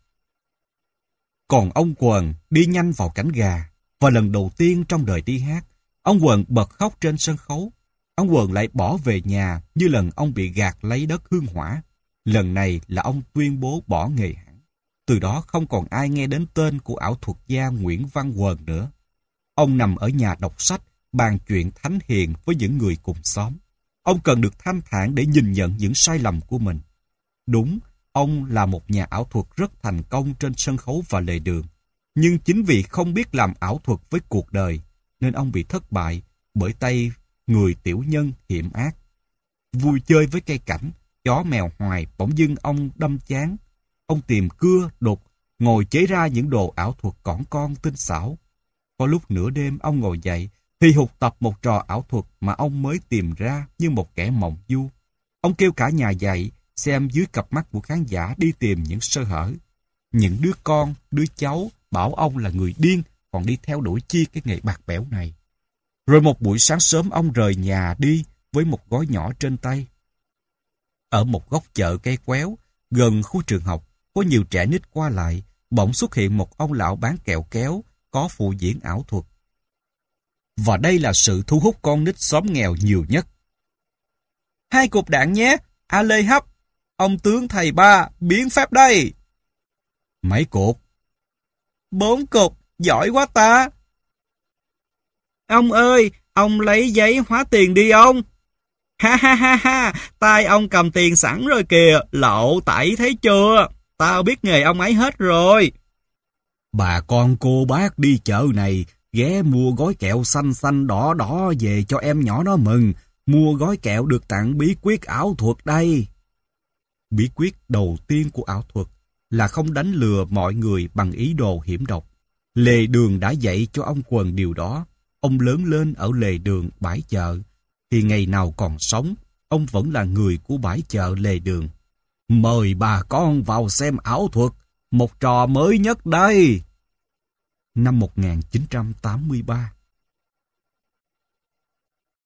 Còn ông Quần đi nhanh vào cánh gà, và lần đầu tiên trong đời đi hát, ông Quần bật khóc trên sân khấu. Ông Quần lại bỏ về nhà như lần ông bị gạt lấy đất hương hỏa. Lần này là ông tuyên bố bỏ nghề hẳn. Từ đó không còn ai nghe đến tên của ảo thuật gia Nguyễn Văn Quần nữa. Ông nằm ở nhà đọc sách, bàn chuyện thánh hiền với những người cùng xóm. Ông cần được thanh thản để nhìn nhận những sai lầm của mình. Đúng, ông là một nhà ảo thuật rất thành công trên sân khấu và lề đường. Nhưng chính vì không biết làm ảo thuật với cuộc đời, nên ông bị thất bại bởi tay người tiểu nhân hiểm ác. Vui chơi với cây cảnh, chó mèo hoài, bỗng dưng ông đâm chán. Ông tìm cưa, đục, ngồi chế ra những đồ ảo thuật cỏn con tinh xảo. Có lúc nửa đêm ông ngồi dậy, thì hụt tập một trò ảo thuật mà ông mới tìm ra như một kẻ mộng du. Ông kêu cả nhà dậy, xem dưới cặp mắt của khán giả đi tìm những sơ hở. Những đứa con, đứa cháu bảo ông là người điên, còn đi theo đuổi chi cái nghề bạc bẽo này. Rồi một buổi sáng sớm ông rời nhà đi với một gói nhỏ trên tay. Ở một góc chợ cây quéo, gần khu trường học, có nhiều trẻ nít qua lại, bỗng xuất hiện một ông lão bán kẹo kéo, có phụ diễn ảo thuật. Và đây là sự thu hút con nít xóm nghèo nhiều nhất. Hai cục đạn nhé, A Lê Hấp. Ông tướng thầy ba, biến phép đây. Mấy cục? Bốn cục, giỏi quá ta. Ông ơi, ông lấy giấy hóa tiền đi ông. Ha ha ha ha, tay ông cầm tiền sẵn rồi kìa, lộ tẩy thấy chưa? Tao biết nghề ông ấy hết rồi. Bà con cô bác đi chợ này ghé mua gói kẹo xanh xanh đỏ đỏ về cho em nhỏ nó mừng. Mua gói kẹo được tặng bí quyết ảo thuật đây. Bí quyết đầu tiên của ảo thuật là không đánh lừa mọi người bằng ý đồ hiểm độc. Lề Đường đã dạy cho ông Quần điều đó. Ông lớn lên ở lề đường bãi chợ, thì ngày nào còn sống, ông vẫn là người của bãi chợ lề đường. Mời bà con vào xem ảo thuật, một trò mới nhất đây. Năm một nghìn chín trăm tám mươi ba,